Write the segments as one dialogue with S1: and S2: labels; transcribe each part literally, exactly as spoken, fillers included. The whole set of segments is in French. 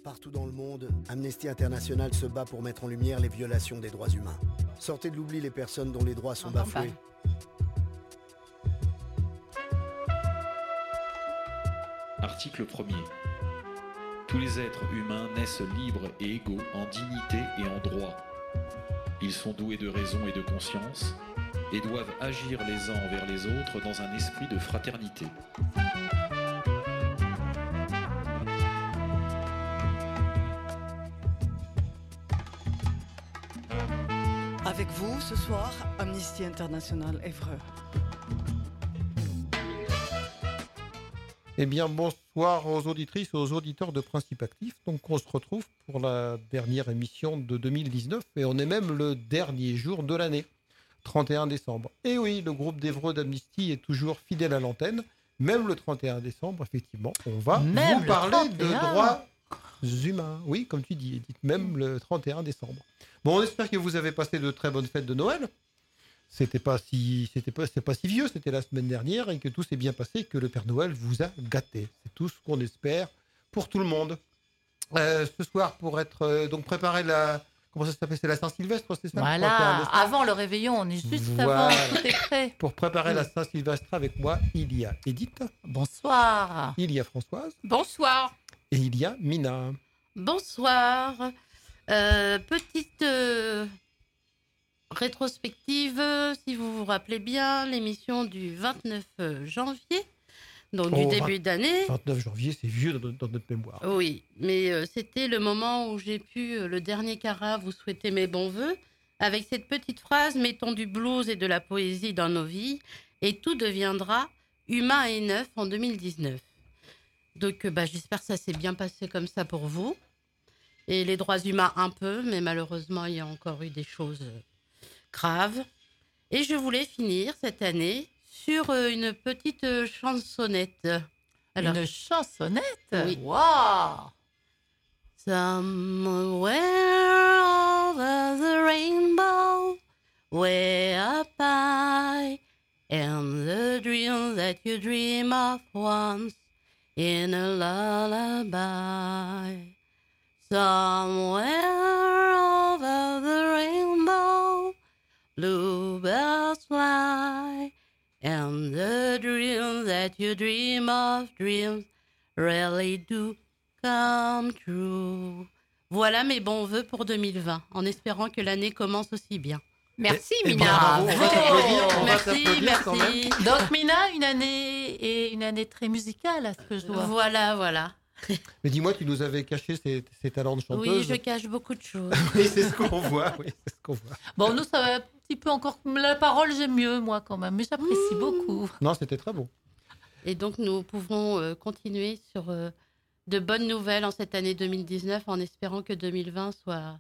S1: Partout dans le monde, Amnesty International se bat pour mettre en lumière les violations des droits humains. Sortez de l'oubli les personnes dont les droits sont bafoués.
S2: Article premier. Tous les êtres humains naissent libres et égaux en dignité et en droit. Ils sont doués de raison et de conscience et doivent agir les uns envers les autres dans un esprit de fraternité.
S3: Avec vous, ce soir, Amnesty International Évreux.
S4: Eh bien, bonsoir aux auditrices et aux auditeurs de Principe Actif. Donc, on se retrouve pour la dernière émission de deux mille dix-neuf et on est même le dernier jour de l'année, trente et un décembre. Et oui, le groupe d'Évreux d'Amnesty est toujours fidèle à l'antenne. Même le trente et un décembre, effectivement, on va même vous parler de droits humains. Oui, comme tu dis, Edith, même le trente et un décembre. Bon, on espère que vous avez passé de très bonnes fêtes de Noël. C'était pas si, c'était pas, c'est pas si vieux, c'était la semaine dernière et que tout s'est bien passé, que le Père Noël vous a gâté. C'est tout ce qu'on espère pour tout le monde. Euh, ce soir, pour être euh, donc préparer la, comment ça s'appelle, c'est la Saint-Sylvestre, c'est ça?
S5: Voilà, avant le réveillon, on est juste voilà. avant, tout est prêt.
S4: Pour préparer oui. la Saint-Sylvestre avec moi, il y a Edith.
S5: Bonsoir.
S4: Il y a Françoise.
S6: Bonsoir.
S4: Et il y a Mina.
S6: Bonsoir. Euh, petite euh, rétrospective, si vous vous rappelez bien, l'émission du vingt-neuf janvier, donc oh, du début d'année.
S4: vingt-neuf janvier, c'est vieux dans, dans notre mémoire.
S6: Oui, mais euh, c'était le moment où j'ai pu, euh, le dernier Cara, vous souhaiter mes bons voeux, avec cette petite phrase « Mettons du blues et de la poésie dans nos vies, et tout deviendra humain et neuf en deux mille dix-neuf ». Donc, euh, bah, j'espère que ça s'est bien passé comme ça pour vous. Et les droits humains un peu, mais malheureusement, il y a encore eu des choses graves. Et je voulais finir cette année sur une petite chansonnette.
S5: Alors, une chansonnette?
S6: Oui.
S5: Waouh!
S6: Somewhere over the rainbow, way up high, and the dream that you dream of once in a lullaby. Somewhere over the rainbow, bluebirds fly, and the dreams that you dream of dreams really do come true. Voilà mes bons voeux pour deux mille vingt, en espérant que l'année commence aussi bien.
S5: Merci
S4: et,
S5: Mina.
S4: Et bravo, on va t'applaudir, on
S6: merci,
S4: va
S6: merci.
S4: Quand même.
S5: Donc Mina, une année et une année très musicale à ce que je vois.
S6: Voilà, voilà.
S4: Mais dis-moi, tu nous avais caché ces, ces talents de chanteuse.
S6: Oui, je cache beaucoup de choses.
S4: Oui, c'est ce qu'on voit. Oui, c'est ce qu'on voit.
S5: Bon, nous, ça va un petit peu encore. La parole, j'aime mieux, moi, quand même. Mais j'apprécie mmh. beaucoup.
S4: Non, c'était très bon.
S6: Et donc, nous pouvons euh, continuer sur euh, de bonnes nouvelles en cette année deux mille dix-neuf, en espérant que deux mille vingt soit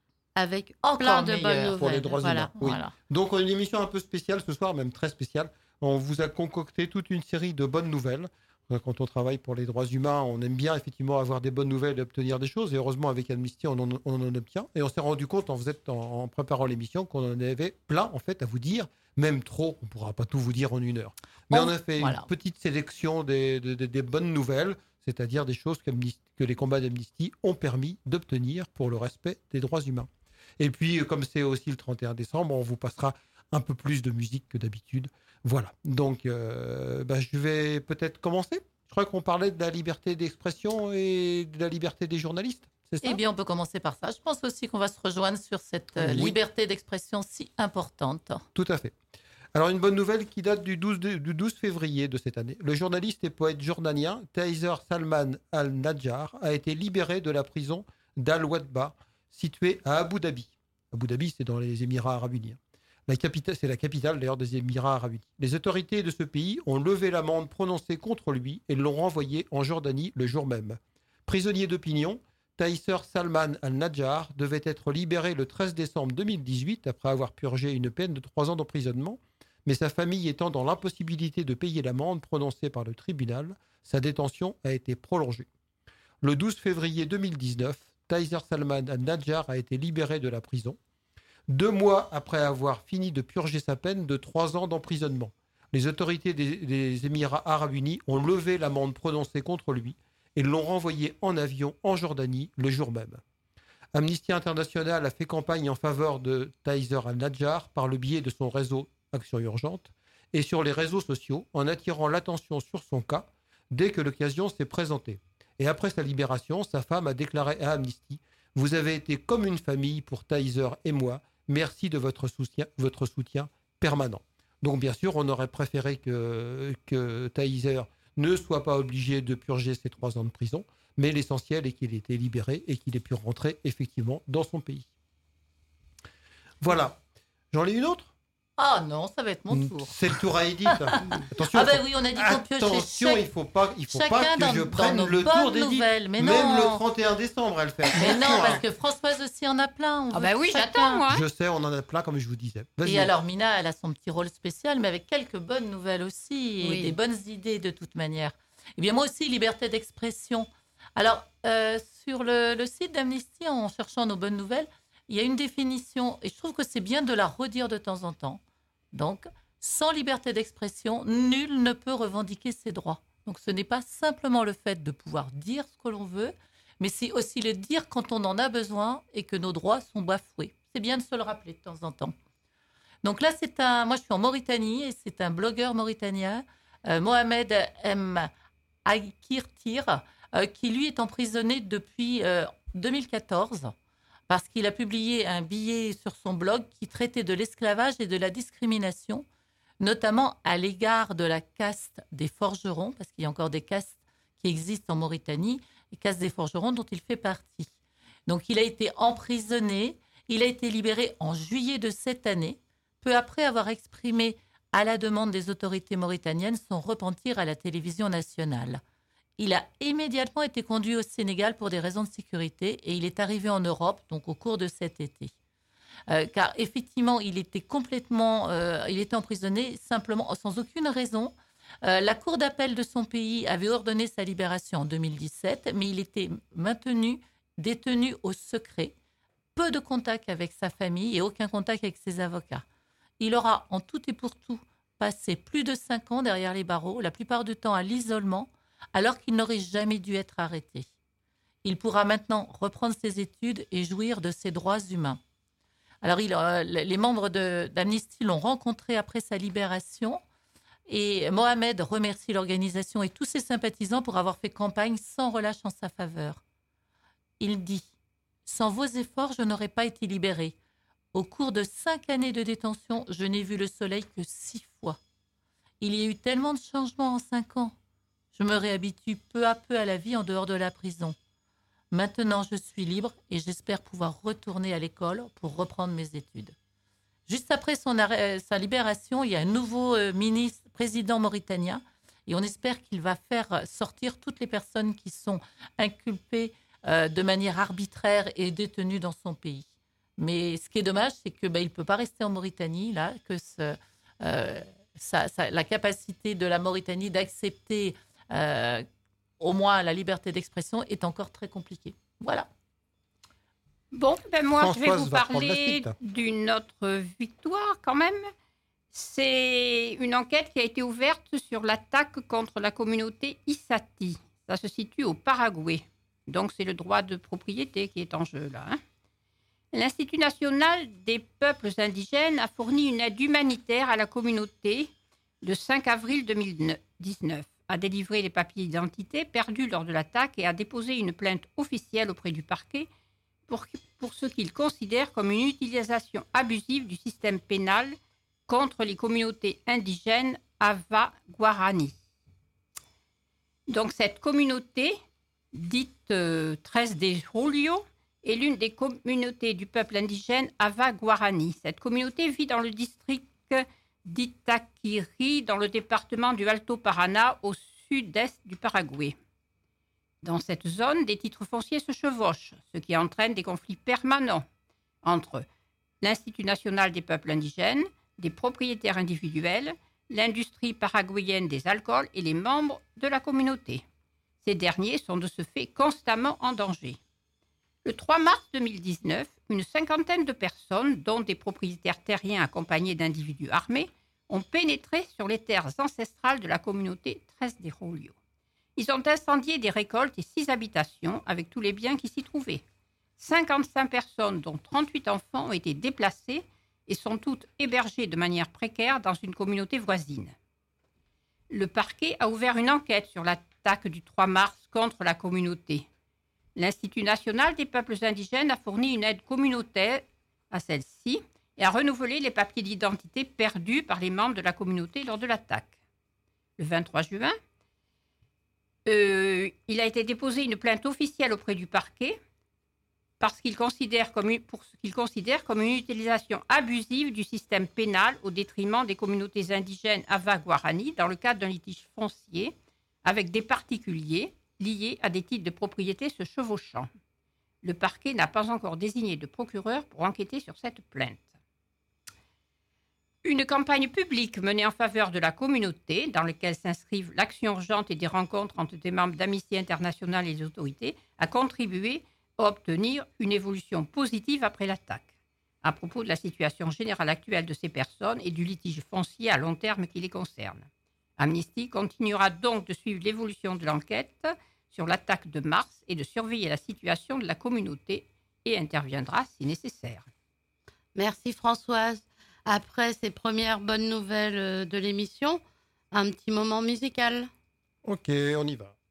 S6: avec encore plein de bonnes nouvelles.
S4: Pour les droits
S6: voilà.
S4: humains. Oui. Voilà. Donc, une émission un peu spéciale ce soir, même très spéciale. On vous a concocté toute une série de bonnes nouvelles. Quand on travaille pour les droits humains, on aime bien effectivement avoir des bonnes nouvelles et obtenir des choses. Et heureusement, avec Amnesty, on en, on en obtient. Et on s'est rendu compte, en, vous êtes en, en préparant l'émission, qu'on en avait plein en fait à vous dire, même trop. On ne pourra pas tout vous dire en une heure. Mais on, on a fait voilà. une petite sélection des, des, des, des bonnes nouvelles, c'est-à-dire des choses que les combats d'Amnesty ont permis d'obtenir pour le respect des droits humains. Et puis, comme c'est aussi le trente et un décembre, on vous passera un peu plus de musique que d'habitude. Voilà, donc euh, bah, je vais peut-être commencer. Je crois qu'on parlait de la liberté d'expression et de la liberté des journalistes, c'est ça?
S5: Eh bien, on peut commencer par ça. Je pense aussi qu'on va se rejoindre sur cette euh, oui. liberté d'expression si importante.
S4: Tout à fait. Alors, une bonne nouvelle qui date du douze, du douze février de cette année. Le journaliste et poète jordanien Tayser Salman Al-Najjar a été libéré de la prison d'Al-Wadba, située à Abu Dhabi. Abu Dhabi, c'est dans les Émirats Arabes Unis. La capitale, c'est la capitale d'ailleurs des Émirats Arabes Unis. Les autorités de ce pays ont levé l'amende prononcée contre lui et l'ont renvoyé en Jordanie le jour même. Prisonnier d'opinion, Tayser Salman Al-Najjar devait être libéré le treize décembre deux mille dix-huit après avoir purgé une peine de trois ans d'emprisonnement, mais sa famille étant dans l'impossibilité de payer l'amende prononcée par le tribunal, sa détention a été prolongée. Le douze février deux mille dix-neuf, Tayser Salman Al-Najjar a été libéré de la prison. Deux mois après avoir fini de purger sa peine de trois ans d'emprisonnement. Les autorités des, des Émirats Arabes Unis ont levé l'amende prononcée contre lui et l'ont renvoyé en avion en Jordanie le jour même. Amnesty International a fait campagne en faveur de Taïser al-Nadjar par le biais de son réseau Action Urgente et sur les réseaux sociaux en attirant l'attention sur son cas dès que l'occasion s'est présentée. Et après sa libération, sa femme a déclaré à Amnesty « Vous avez été comme une famille pour Taïser et moi. Merci de votre soutien, votre soutien permanent. » Donc bien sûr, on aurait préféré que, que Taïser ne soit pas obligé de purger ses trois ans de prison, mais l'essentiel est qu'il ait été libéré et qu'il ait pu rentrer effectivement dans son pays. Voilà. J'en ai une autre ?
S5: Ah non, ça va être mon tour.
S4: C'est le tour à Edith. Attention,
S5: ah ben oui, on a dit qu'on piochait.
S4: Attention,
S5: chaque...
S4: il ne faut pas, il faut pas que
S5: dans,
S4: je prenne
S5: dans
S4: le tour d'Edith.
S5: Mais
S4: Même
S5: non.
S4: le trente et un décembre, elle fait.
S5: Mais non, parce que Françoise aussi en a plein.
S6: Ah ben oui, j'attends, moi.
S4: Je sais, on en a plein, comme je vous disais. Vas-y.
S5: Et alors, Mina, elle a son petit rôle spécial, mais avec quelques bonnes nouvelles aussi, et oui. des bonnes idées de toute manière. Eh bien, moi aussi, liberté d'expression. Alors, euh, sur le, le site d'Amnesty, en cherchant nos bonnes nouvelles, il y a une définition, et je trouve que c'est bien de la redire de temps en temps. Donc, sans liberté d'expression, nul ne peut revendiquer ses droits. Donc, ce n'est pas simplement le fait de pouvoir dire ce que l'on veut, mais c'est aussi le dire quand on en a besoin et que nos droits sont bafoués. C'est bien de se le rappeler de temps en temps. Donc là, c'est un, moi, je suis en Mauritanie et c'est un blogueur mauritanien, euh, Mohamed M. Akirtir, euh, qui lui est emprisonné depuis euh, deux mille quatorze. Parce qu'il a publié un billet sur son blog qui traitait de l'esclavage et de la discrimination, notamment à l'égard de la caste des forgerons, parce qu'il y a encore des castes qui existent en Mauritanie, les castes des forgerons dont il fait partie. Donc il a été emprisonné, il a été libéré en juillet de cette année, peu après avoir exprimé à la demande des autorités mauritaniennes son repentir à la télévision nationale. Il a immédiatement été conduit au Sénégal pour des raisons de sécurité et il est arrivé en Europe donc au cours de cet été. Euh, car effectivement, il était complètement, euh, il était emprisonné simplement sans aucune raison. Euh, la cour d'appel de son pays avait ordonné sa libération en deux mille dix-sept, mais il était maintenu, détenu au secret, peu de contact avec sa famille et aucun contact avec ses avocats. Il aura en tout et pour tout passé plus de cinq ans derrière les barreaux, la plupart du temps à l'isolement, alors qu'il n'aurait jamais dû être arrêté. Il pourra maintenant reprendre ses études et jouir de ses droits humains. Alors, il, euh, les membres de, d'Amnesty l'ont rencontré après sa libération et Mohamed remercie l'organisation et tous ses sympathisants pour avoir fait campagne sans relâche en sa faveur. Il dit « Sans vos efforts, je n'aurais pas été libéré. Au cours de cinq années de détention, je n'ai vu le soleil que six fois. Il y a eu tellement de changements en cinq ans. Je me réhabitue peu à peu à la vie en dehors de la prison. Maintenant, je suis libre et j'espère pouvoir retourner à l'école pour reprendre mes études. » Juste après son arrêt, sa libération, il y a un nouveau euh, ministre, président mauritanien et on espère qu'il va faire sortir toutes les personnes qui sont inculpées euh, de manière arbitraire et détenues dans son pays. Mais ce qui est dommage, c'est qu'il bah, ne peut pas rester en Mauritanie, là, que ce, euh, ça, ça, la capacité de la Mauritanie d'accepter euh, au moins la liberté d'expression est encore très compliquée. Voilà.
S7: Bon, ben moi,
S4: Françoise
S7: je vais vous
S4: va prendre la
S7: parler
S4: suite.
S7: d'une autre victoire quand même. C'est une enquête qui a été ouverte sur l'attaque contre la communauté Issati. Ça se situe au Paraguay. Donc, c'est le droit de propriété qui est en jeu là. Hein. L'Institut national des peuples indigènes a fourni une aide humanitaire à la communauté le cinq avril deux mille dix-neuf, a délivré les papiers d'identité perdus lors de l'attaque et a déposé une plainte officielle auprès du parquet pour, pour ce qu'il considère comme une utilisation abusive du système pénal contre les communautés indigènes Ava-Guarani. Donc cette communauté, dite euh, Tres de Julio, est l'une des communautés du peuple indigène Ava-Guarani. Cette communauté vit dans le district d'Itaquiri, dans le département du Alto Paraná, au sud-est du Paraguay. Dans cette zone, des titres fonciers se chevauchent, ce qui entraîne des conflits permanents entre l'Institut national des peuples indigènes, des propriétaires individuels, l'industrie paraguayenne des alcools et les membres de la communauté. Ces derniers sont de ce fait constamment en danger. Le trois mars deux mille dix-neuf, une cinquantaine de personnes, dont des propriétaires terriens accompagnés d'individus armés, ont pénétré sur les terres ancestrales de la communauté Tres de Julio. Ils ont incendié des récoltes et six habitations avec tous les biens qui s'y trouvaient. cinquante-cinq personnes, dont trente-huit enfants, ont été déplacées et sont toutes hébergées de manière précaire dans une communauté voisine. Le parquet a ouvert une enquête sur l'attaque du trois mars contre la communauté. L'Institut national des peuples indigènes a fourni une aide communautaire à celle-ci et a renouvelé les papiers d'identité perdus par les membres de la communauté lors de l'attaque. Le vingt-trois juin, euh, il a été déposé une plainte officielle auprès du parquet parce qu'il considère comme une, pour ce qu'il considère comme une utilisation abusive du système pénal au détriment des communautés indigènes Ava-Guarani dans le cadre d'un litige foncier avec des particuliers liés à des titres de propriété se chevauchant. Le parquet n'a pas encore désigné de procureur pour enquêter sur cette plainte. Une campagne publique menée en faveur de la communauté, dans laquelle s'inscrivent l'action urgente et des rencontres entre des membres d'Amnesty International et les autorités, a contribué à obtenir une évolution positive après l'attaque, à propos de la situation générale actuelle de ces personnes et du litige foncier à long terme qui les concerne. Amnesty continuera donc de suivre l'évolution de l'enquête sur l'attaque de mars et de surveiller la situation de la communauté et interviendra si nécessaire.
S6: Merci Françoise. Après ces premières bonnes nouvelles de l'émission, un petit moment musical.
S4: Ok, on y va.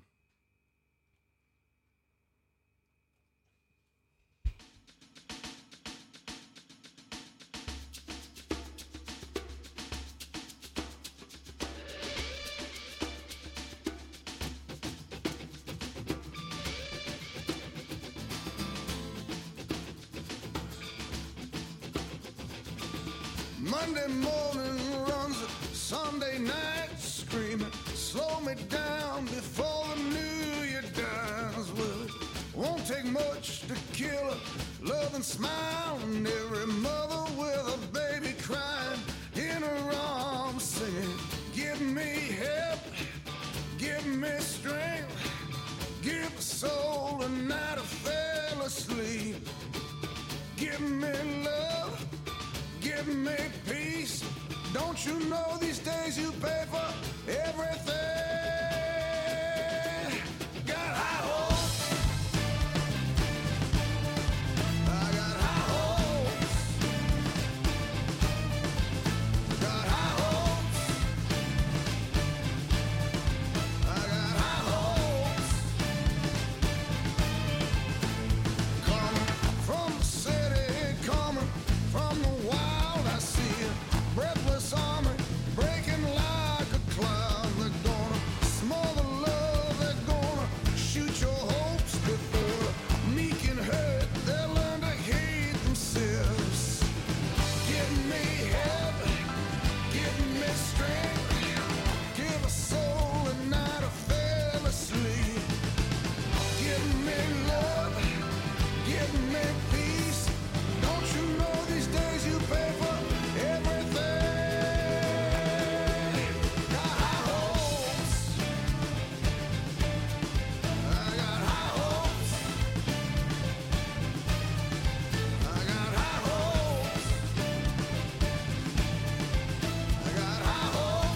S8: Monday morning runs Sunday night screaming, slow me down before the new year dies. Well, it won't take much to kill a loving smile, and every mother with a baby crying in her arms singing, give me help, give me strength, give a soul a night I fell asleep, give me love, give me peace. Don't you know these days you pay for everything? Got high hopes, I got high hopes, got high hopes, I got high hopes. Coming from the city, coming from the wild, I see a breathless army breaking like a cloud. They're gonna smother love, they're gonna shoot your hopes before meek and hurt. They'll learn to hate themselves. Give me help, give me strength, give a soul a night I fell asleep. Give me love, give me peace. Don't you know these days you pay for everything? Got high hopes, I got high hopes, I got high hopes, I got high hopes.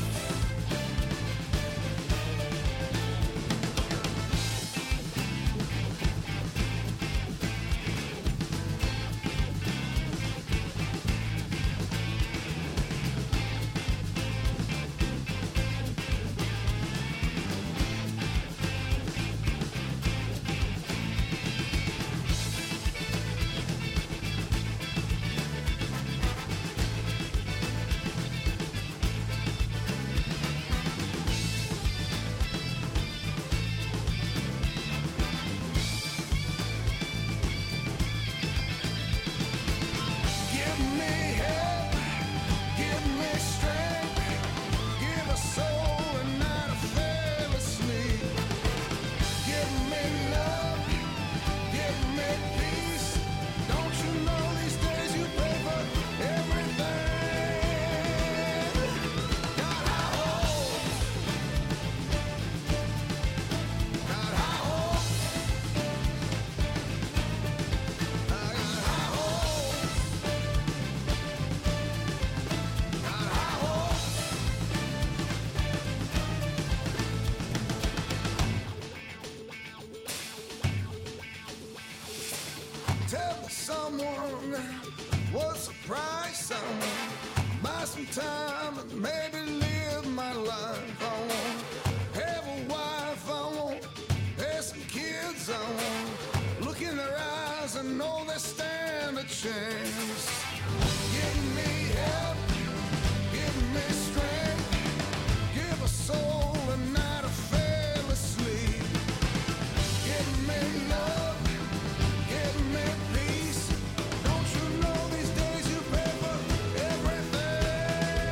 S8: tell someone what's the price. I want buy some time and maybe live my life. I want have a wife. I want have some kids. I want look in their eyes and know they stand a chance. Give me help, give me strength, give a soul a night of fairly sleep. Give me love, give me peace. Don't you know these days you pay for everything?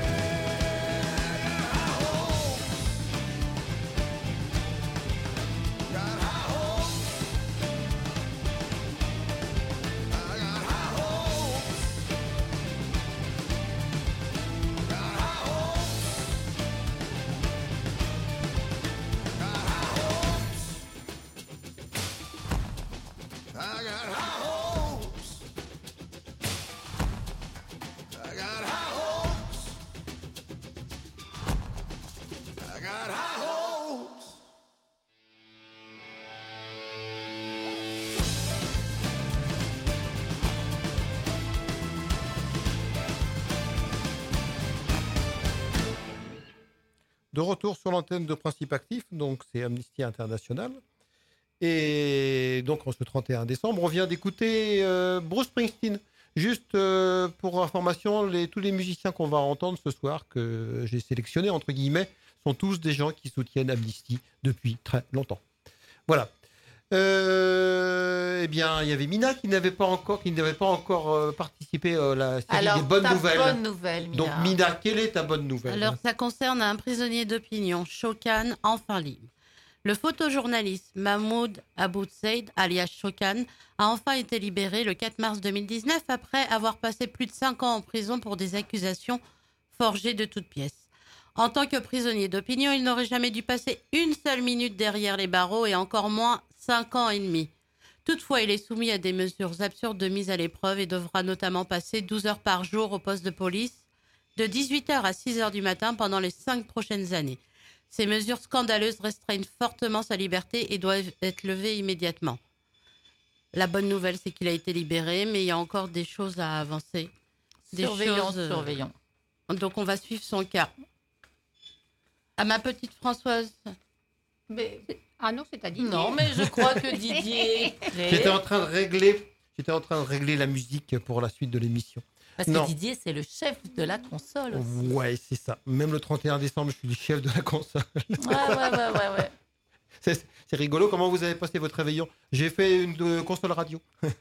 S8: High hopes, got high hopes. I got high hopes, got high hopes, got high hopes. I got high hopes. I got high hopes. I got high hopes.
S4: De retour sur l'antenne de Principe Actif, donc c'est Amnesty International. Et donc en ce trente et un décembre, on vient d'écouter euh, Bruce Springsteen. Juste euh, pour information, les, tous les musiciens qu'on va entendre ce soir, que j'ai sélectionnés entre guillemets, sont tous des gens qui soutiennent Amnesty depuis très longtemps. Voilà. Euh, eh bien, il y avait Mina qui n'avait pas encore, qui n'avait pas encore euh, participé à la série
S5: Alors,
S4: des bonnes
S5: ta
S4: nouvelles.
S5: bonne nouvelle, Mina.
S4: Donc Mina, quelle est ta bonne nouvelle?
S6: Alors, ça concerne un prisonnier d'opinion, Shokan, enfin libre. Le photojournaliste Mahmoud Aboutseid, alias Shokan, a enfin été libéré le quatre mars deux mille dix-neuf après avoir passé plus de cinq ans en prison pour des accusations forgées de toutes pièces. En tant que prisonnier d'opinion, il n'aurait jamais dû passer une seule minute derrière les barreaux et encore moins cinq ans et demi. Toutefois, il est soumis à des mesures absurdes de mise à l'épreuve et devra notamment passer douze heures par jour au poste de police, de dix-huit heures à six heures du matin pendant les cinq prochaines années. Ces mesures scandaleuses restreignent fortement sa liberté et doivent être levées immédiatement. La bonne nouvelle, c'est qu'il a été libéré, mais il y a encore des choses à avancer. Des
S5: Surveillons,
S6: choses, euh,
S5: surveillons.
S6: Donc, on va suivre son cas. À ma petite Françoise.
S5: Mais,
S7: Ah non, c'est à Didier.
S5: non, mais je crois que Didier est prêt.
S4: J'étais en train de régler, j'étais en train de régler la musique pour la suite de l'émission.
S5: Parce
S4: Non.
S5: que Didier, c'est le chef de la console. aussi.
S4: Ouais, c'est ça. Même le trente et un décembre, je suis le chef de la console.
S5: Ouais, ouais, ouais, ouais, ouais.
S4: C'est, c'est rigolo. Comment vous avez passé votre réveillon? J'ai fait une de console radio.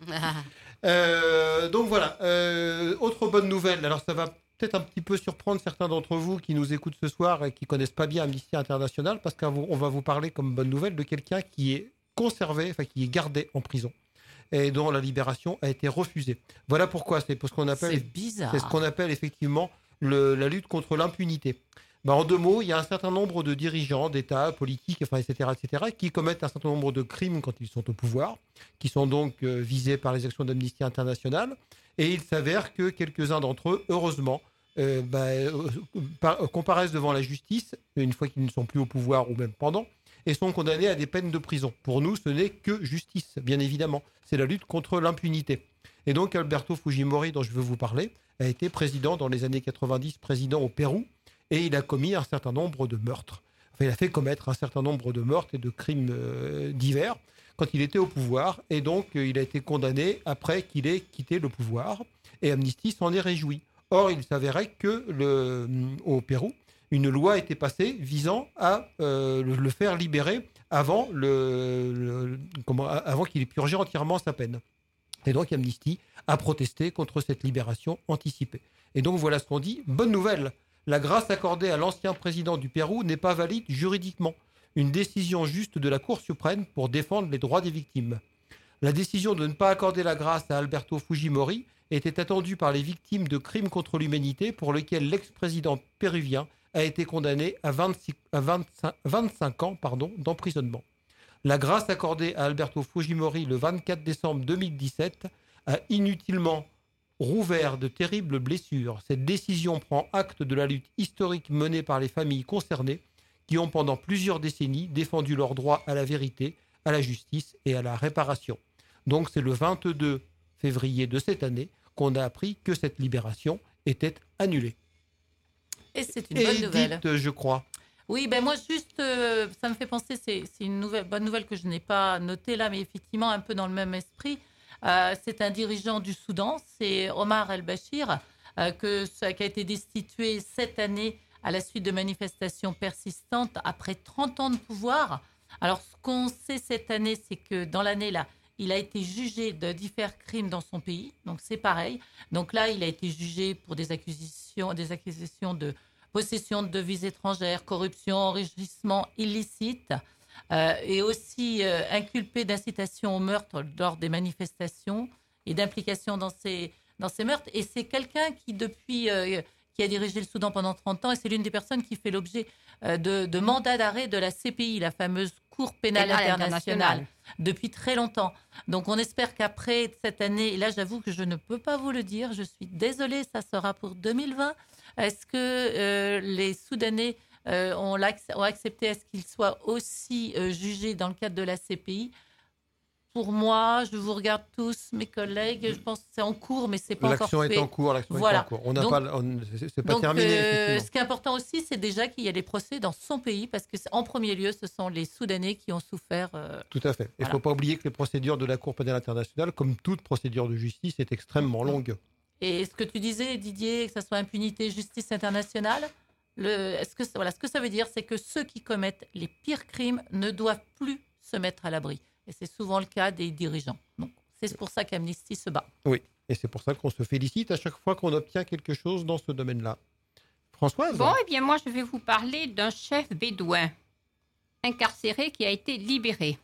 S4: Euh, donc voilà. Euh, autre bonne nouvelle. Alors ça va peut-être un petit peu surprendre certains d'entre vous qui nous écoutent ce soir et qui connaissent pas bien Amnesty International, parce qu'on va vous parler comme bonne nouvelle de quelqu'un qui est conservé, enfin qui est gardé en prison et dont la libération a été refusée. Voilà pourquoi. C'est pour ce qu'on appelle.
S5: C'est bizarre.
S4: C'est ce qu'on appelle effectivement le, la lutte contre l'impunité. Ben, en deux mots, il y a un certain nombre de dirigeants d'État, politiques, enfin, et cetera, et cetera, qui commettent un certain nombre de crimes quand ils sont au pouvoir, qui sont donc euh, visés par les actions d'Amnesty International. Et il s'avère que quelques-uns d'entre eux, heureusement, euh, ben, euh, par- comparaissent devant la justice, une fois qu'ils ne sont plus au pouvoir ou même pendant, et sont condamnés à des peines de prison. Pour nous, ce n'est que justice, bien évidemment. C'est la lutte contre l'impunité. Et donc, Alberto Fujimori, dont je veux vous parler, a été président dans les années quatre-vingt-dix, président au Pérou, et il a commis un certain nombre de meurtres. Enfin, il a fait commettre un certain nombre de meurtres et de crimes euh, divers quand il était au pouvoir, et donc euh, il a été condamné après qu'il ait quitté le pouvoir, et Amnesty s'en est réjoui. Or, il s'avérait que le, au Pérou, une loi était passée visant à euh, le, le faire libérer avant, le, le, comment, avant qu'il ait purgé entièrement sa peine. Et donc Amnesty a protesté contre cette libération anticipée. Et donc voilà ce qu'on dit. Bonne nouvelle, la grâce accordée à l'ancien président du Pérou n'est pas valide juridiquement. Une décision juste de la Cour suprême pour défendre les droits des victimes. La décision de ne pas accorder la grâce à Alberto Fujimori était attendue par les victimes de crimes contre l'humanité pour lesquels l'ex-président péruvien a été condamné à, vingt-six, à vingt-cinq, vingt-cinq ans pardon, d'emprisonnement. La grâce accordée à Alberto Fujimori le vingt-quatre décembre deux mille dix-sept a inutilement rouvert de terribles blessures. Cette décision prend acte de la lutte historique menée par les familles concernées qui ont pendant plusieurs décennies défendu leur droit à la vérité, à la justice et à la réparation. Donc c'est le vingt-deux février de cette année qu'on a appris que cette libération était annulée.
S5: Et c'est une bonne nouvelle.
S4: Edith, je crois.
S5: Oui, ben moi juste, euh, ça me fait penser, c'est, c'est une nouvelle, bonne nouvelle que je n'ai pas notée là, mais effectivement un peu dans le même esprit. Euh, c'est un dirigeant du Soudan, c'est Omar el-Bashir, euh, que, qui a été destitué cette année à la suite de manifestations persistantes après trente ans de pouvoir. Alors ce qu'on sait cette année, c'est que dans l'année là, il a été jugé de divers crimes dans son pays, donc c'est pareil. Donc là, il a été jugé pour des accusations, des accusations de possession de devises étrangères, corruption, enrichissement illicite, euh, et aussi euh, inculpé d'incitation au meurtre lors des manifestations et d'implication dans ces, dans ces meurtres. Et c'est quelqu'un qui, depuis, euh, qui a dirigé le Soudan pendant trente ans, et c'est l'une des personnes qui fait l'objet euh, de, de mandats d'arrêt de la C P I, la fameuse Cour pénale internationale, internationale, depuis très longtemps. Donc on espère qu'après cette année, et là j'avoue que je ne peux pas vous le dire, je suis désolée, ça sera pour deux mille vingt. Est-ce que euh, les Soudanais euh, ont, ont accepté, est-ce qu'ils soient aussi euh, jugés dans le cadre de la C P I ? Pour moi, je vous regarde tous, mes collègues, je pense que c'est en cours, mais c'est pas
S4: l'action
S5: encore fait.
S4: Est en cours, l'action
S5: voilà.
S4: est en cours. On n'a
S5: donc,
S4: pas, on, c'est, c'est pas
S5: donc,
S4: terminé.
S5: Euh, ce qui est important aussi, c'est déjà qu'il y a des procès dans son pays, parce que en premier lieu, ce sont les Soudanais qui ont souffert. Euh,
S4: Tout à fait. Il ne voilà. faut pas oublier que les procédures de la Cour pénale internationale, comme toute procédure de justice, est extrêmement longue.
S5: Et ce que tu disais, Didier, que ce soit impunité, justice internationale, le, est-ce que, voilà, ce que ça veut dire, c'est que ceux qui commettent les pires crimes ne doivent plus se mettre à l'abri. Et c'est souvent le cas des dirigeants. Donc, c'est pour ça qu'Amnesty se bat.
S4: Oui, et c'est pour ça qu'on se félicite à chaque fois qu'on obtient quelque chose dans ce domaine-là. Françoise ?
S7: Bon, eh bien, moi, je vais vous parler d'un chef bédouin incarcéré qui a été libéré.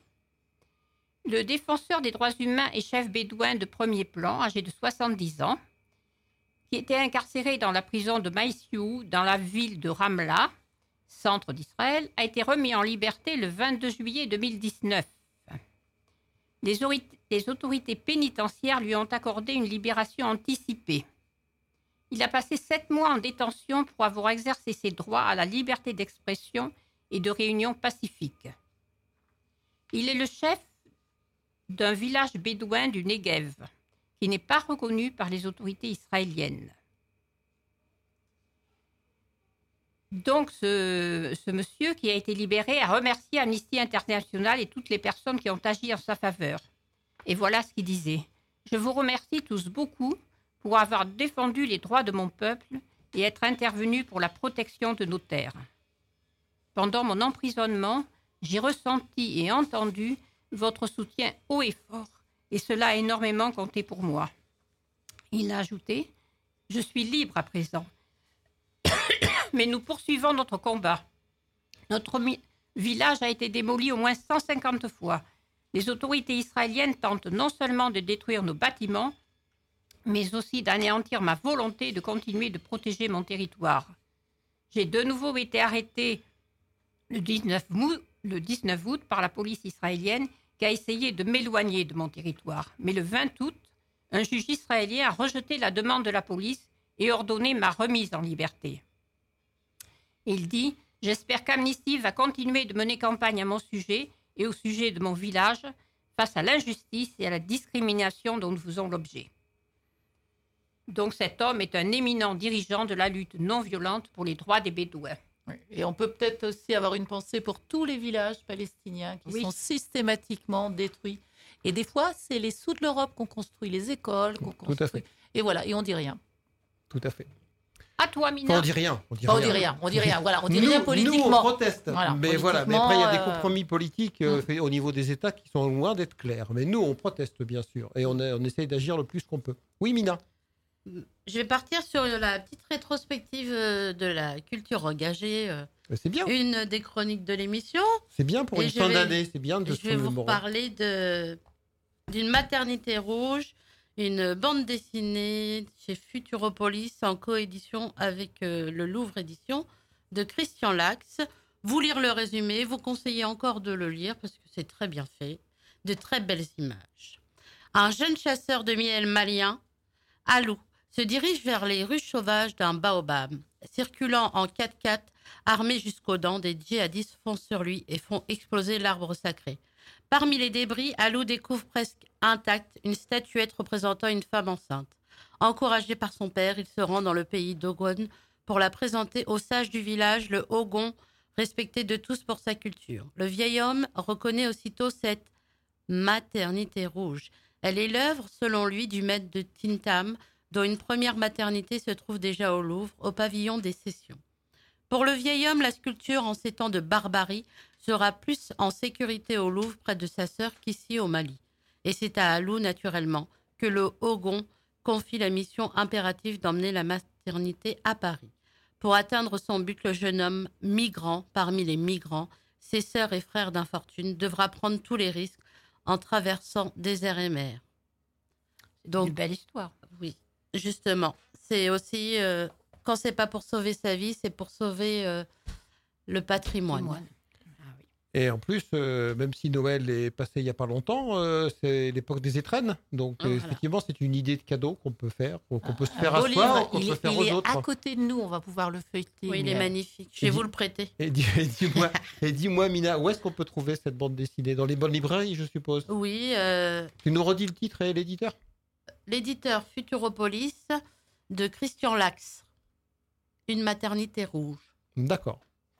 S7: Le défenseur des droits humains et chef bédouin de premier plan, âgé de soixante-dix ans, qui était incarcéré dans la prison de Maïsiou, dans la ville de Ramla, centre d'Israël, a été remis en liberté le vingt-deux juillet deux mille dix-neuf. Les, ori- les autorités pénitentiaires lui ont accordé une libération anticipée. Il a passé sept mois en détention pour avoir exercé ses droits à la liberté d'expression et de réunion pacifique. Il est le chef d'un village bédouin du Negev, qui n'est pas reconnu par les autorités israéliennes. Donc, ce, ce monsieur qui a été libéré a remercié Amnesty International et toutes les personnes qui ont agi en sa faveur. Et voilà ce qu'il disait. « Je vous remercie tous beaucoup pour avoir défendu les droits de mon peuple et être intervenu pour la protection de nos terres. Pendant mon emprisonnement, j'ai ressenti et entendu votre soutien haut et fort, et cela a énormément compté pour moi. » Il a ajouté « Je suis libre à présent. Mais nous poursuivons notre combat. Notre mi- village a été démoli au moins cent cinquante fois. Les autorités israéliennes tentent non seulement de détruire nos bâtiments, mais aussi d'anéantir ma volonté de continuer de protéger mon territoire. J'ai de nouveau été arrêté le dix-neuf août par la police israélienne qui a essayé de m'éloigner de mon territoire. Mais le vingt août, un juge israélien a rejeté la demande de la police et ordonné ma remise en liberté. Il dit « J'espère qu'Amnesty va continuer de mener campagne à mon sujet et au sujet de mon village face à l'injustice et à la discrimination dont nous faisons l'objet. » Donc cet homme est un éminent dirigeant de la lutte non violente pour les droits des Bédouins.
S5: Et on peut peut-être aussi avoir une pensée pour tous les villages palestiniens qui oui. sont systématiquement détruits. Et des fois, c'est les sous de l'Europe qu'on construit, les écoles qu'on construit.
S4: Tout à fait.
S5: Et voilà, et on dit rien.
S4: Tout à fait.
S7: À toi, Mina.
S4: Enfin, on dit rien. On dit
S5: enfin,
S4: rien.
S5: On dit rien. On dit rien. Voilà, on dit
S4: nous,
S5: rien politiquement.
S4: Nous, on proteste.
S5: Voilà,
S4: mais voilà. Mais après, il y a des compromis
S5: euh...
S4: politiques euh, mmh. au niveau des États qui sont loin d'être clairs. Mais nous, on proteste, bien sûr. Et on, a, on essaye d'agir le plus qu'on peut. Oui, Mina.
S6: Je vais partir sur la petite rétrospective de la culture engagée.
S4: C'est bien.
S6: Une des chroniques de l'émission.
S4: C'est bien pour
S6: Et
S4: une fin vais, d'année. C'est bien de
S6: Je vais vous parler de, d'une maternité rouge, une bande dessinée chez Futuropolis en coédition avec euh, le Louvre Édition de Christian Lax. Vous lire le résumé, vous conseillez encore de le lire parce que c'est très bien fait. De très belles images. Un jeune chasseur de miel malien, Alou, se dirige vers les ruches sauvages d'un baobab. Circulant en quatre-quatre, armé jusqu'aux dents, des djihadistes foncent sur lui et font exploser l'arbre sacré. Parmi les débris, Alou découvre presque intacte une statuette représentant une femme enceinte. Encouragé par son père, il se rend dans le pays d'Ogon pour la présenter au sage du village, le Ogon, respecté de tous pour sa culture. Le vieil homme reconnaît aussitôt cette maternité rouge. Elle est l'œuvre, selon lui, du maître de Tintam, dont une première maternité se trouve déjà au Louvre, au pavillon des Sessions. Pour le vieil homme, la sculpture, en ces temps de barbarie, sera plus en sécurité au Louvre près de sa sœur qu'ici au Mali. Et c'est à Alou, naturellement, que le Ogon confie la mission impérative d'emmener la maternité à Paris. Pour atteindre son but, le jeune homme, migrant parmi les migrants, ses sœurs et frères d'infortune, devra prendre tous les risques en traversant désert et mer.
S7: Donc, une belle histoire.
S6: Oui, justement. C'est aussi, euh, quand c'est pas pour sauver sa vie, c'est pour sauver euh, le patrimoine. patrimoine.
S4: Et en plus, euh, même si Noël est passé il n'y a pas longtemps, euh, c'est l'époque des étrennes. Donc, oh, euh, voilà. Effectivement, c'est une idée de cadeau qu'on peut faire, qu'on ah, peut se faire à soi, qu'on peut
S5: est,
S4: faire
S5: il
S4: aux
S5: est
S4: autres.
S5: À côté de nous, on va pouvoir le feuilleter.
S6: Oui, il est magnifique. Je vais vous le prêter.
S4: Et, dis, et, dis-moi, et dis-moi, Mina, où est-ce qu'on peut trouver cette bande dessinée ? Dans les bonnes librairies, je suppose.
S6: Oui. Euh...
S4: Tu nous redis le titre et l'éditeur ?
S6: L'éditeur Futuropolis de Christian Lax. Une maternité rouge.
S4: D'accord.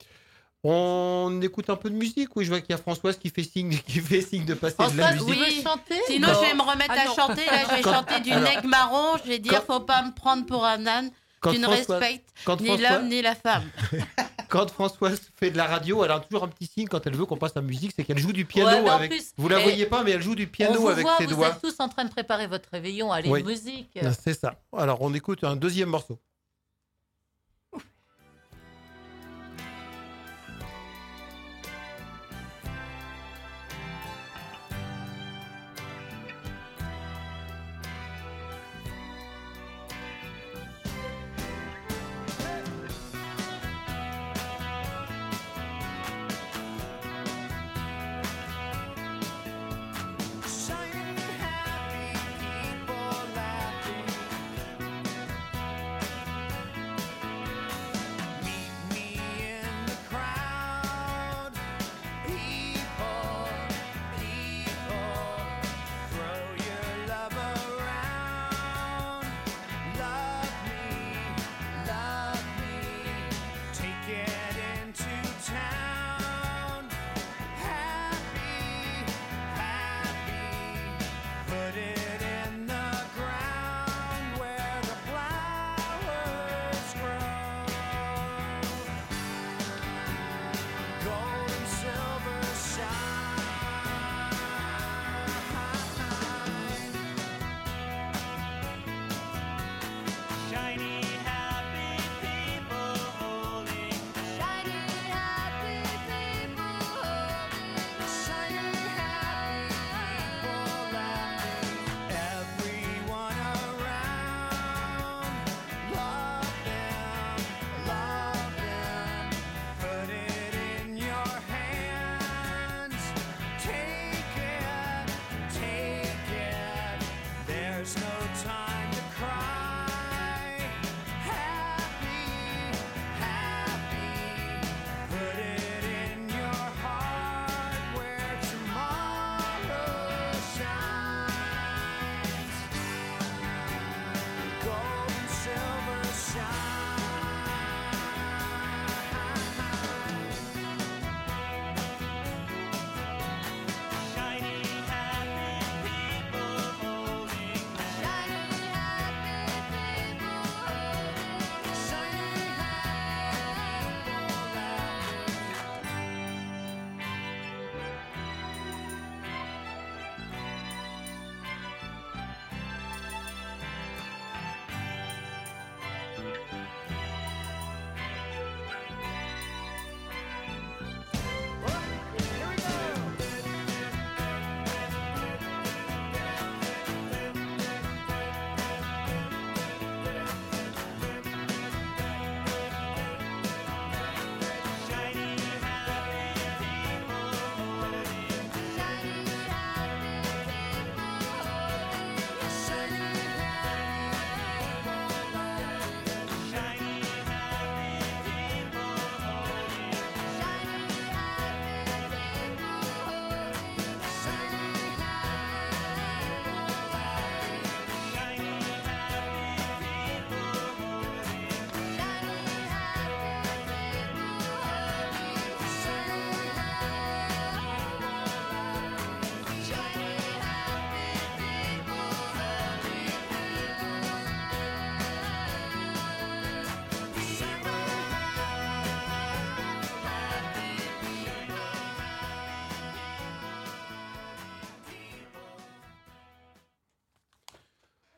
S4: On écoute un peu de musique. Oui, je vois qu'il y a Françoise qui fait signe, qui fait signe de passer
S6: Françoise,
S4: de la musique.
S6: Oui,
S5: tu veux chanter ?
S6: Sinon,
S5: non.
S6: je vais me remettre ah, à non. chanter. Là, je vais quand... chanter du Alors, nègre marron. Je vais dire, quand... faut pas me prendre pour un âne. Tu ne respectes ni François... l'homme ni la femme.
S4: Quand Françoise fait de la radio, elle a toujours un petit signe quand elle veut qu'on passe la musique, c'est qu'elle joue du piano.
S5: Ouais,
S4: avec...
S5: plus,
S4: vous la voyez pas, mais elle joue du piano avec
S5: voit,
S4: ses
S5: vous
S4: doigts.
S5: Vous êtes tous en train de préparer votre réveillon. Allez, oui. musique.
S4: C'est ça. Alors, on écoute un deuxième morceau.
S8: Shining, happy people laughing.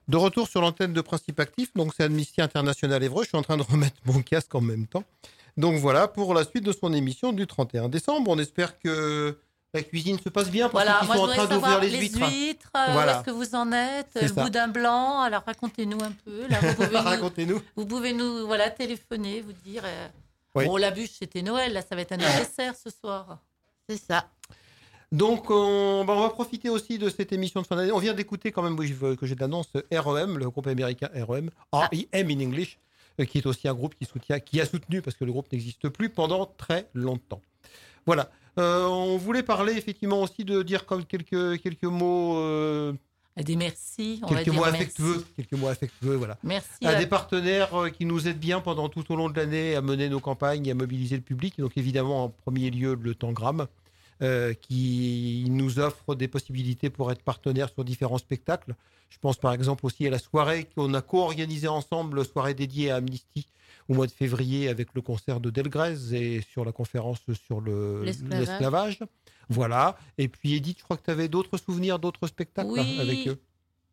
S4: De retour sur l'antenne de Principe Actif, donc c'est Amnesty International Évreux. Je suis en train de remettre mon casque en même temps. Donc voilà pour la suite de son émission du trente et un décembre. On espère que la cuisine se passe bien pour
S5: Voilà,
S4: ceux qui
S5: moi,
S4: sont en
S5: je
S4: train
S5: voudrais
S4: d'ouvrir
S5: savoir
S4: les huîtres.
S5: Les huîtres, euh,
S4: Voilà.
S5: où est-ce que vous en êtes
S4: C'est
S5: Le
S4: ça.
S5: boudin blanc, alors racontez-nous un peu. Là, vous pouvez nous,
S4: Racontez-nous.
S5: vous pouvez nous voilà, téléphoner, vous dire... Euh,
S4: Oui.
S5: Bon, la bûche, c'était Noël, là, ça va être un anniversaire ce soir.
S6: C'est ça.
S4: Donc, on, bah, on va profiter aussi de cette émission de fin d'année. On vient d'écouter quand même, oui, je veux que j'ai d'annonce, R E M, le groupe américain R E M, R I M in English, euh, qui est aussi un groupe qui, soutient, qui a soutenu, parce que le groupe n'existe plus, pendant très longtemps. Voilà. Euh, on voulait parler effectivement aussi de dire comme quelques, quelques mots... Euh,
S5: Des merci, on
S4: quelques
S5: va dire
S4: mots
S5: merci.
S4: affectueux. Quelques mots affectueux, voilà.
S5: Merci.
S4: À
S5: à-
S4: des partenaires euh, qui nous aident bien pendant tout au long de l'année à mener nos campagnes et à mobiliser le public. Donc évidemment, en premier lieu, le Tangram, euh, qui nous offre des possibilités pour être partenaire sur différents spectacles. Je pense par exemple aussi à la soirée qu'on a co-organisée ensemble, soirée dédiée à Amnesty au mois de février avec le concert de Delgrès et sur la conférence sur le,
S6: L'esclavage.
S4: l'esclavage. Voilà. Et puis Edith, je crois que tu avais d'autres souvenirs, d'autres spectacles
S5: Oui.
S4: avec eux.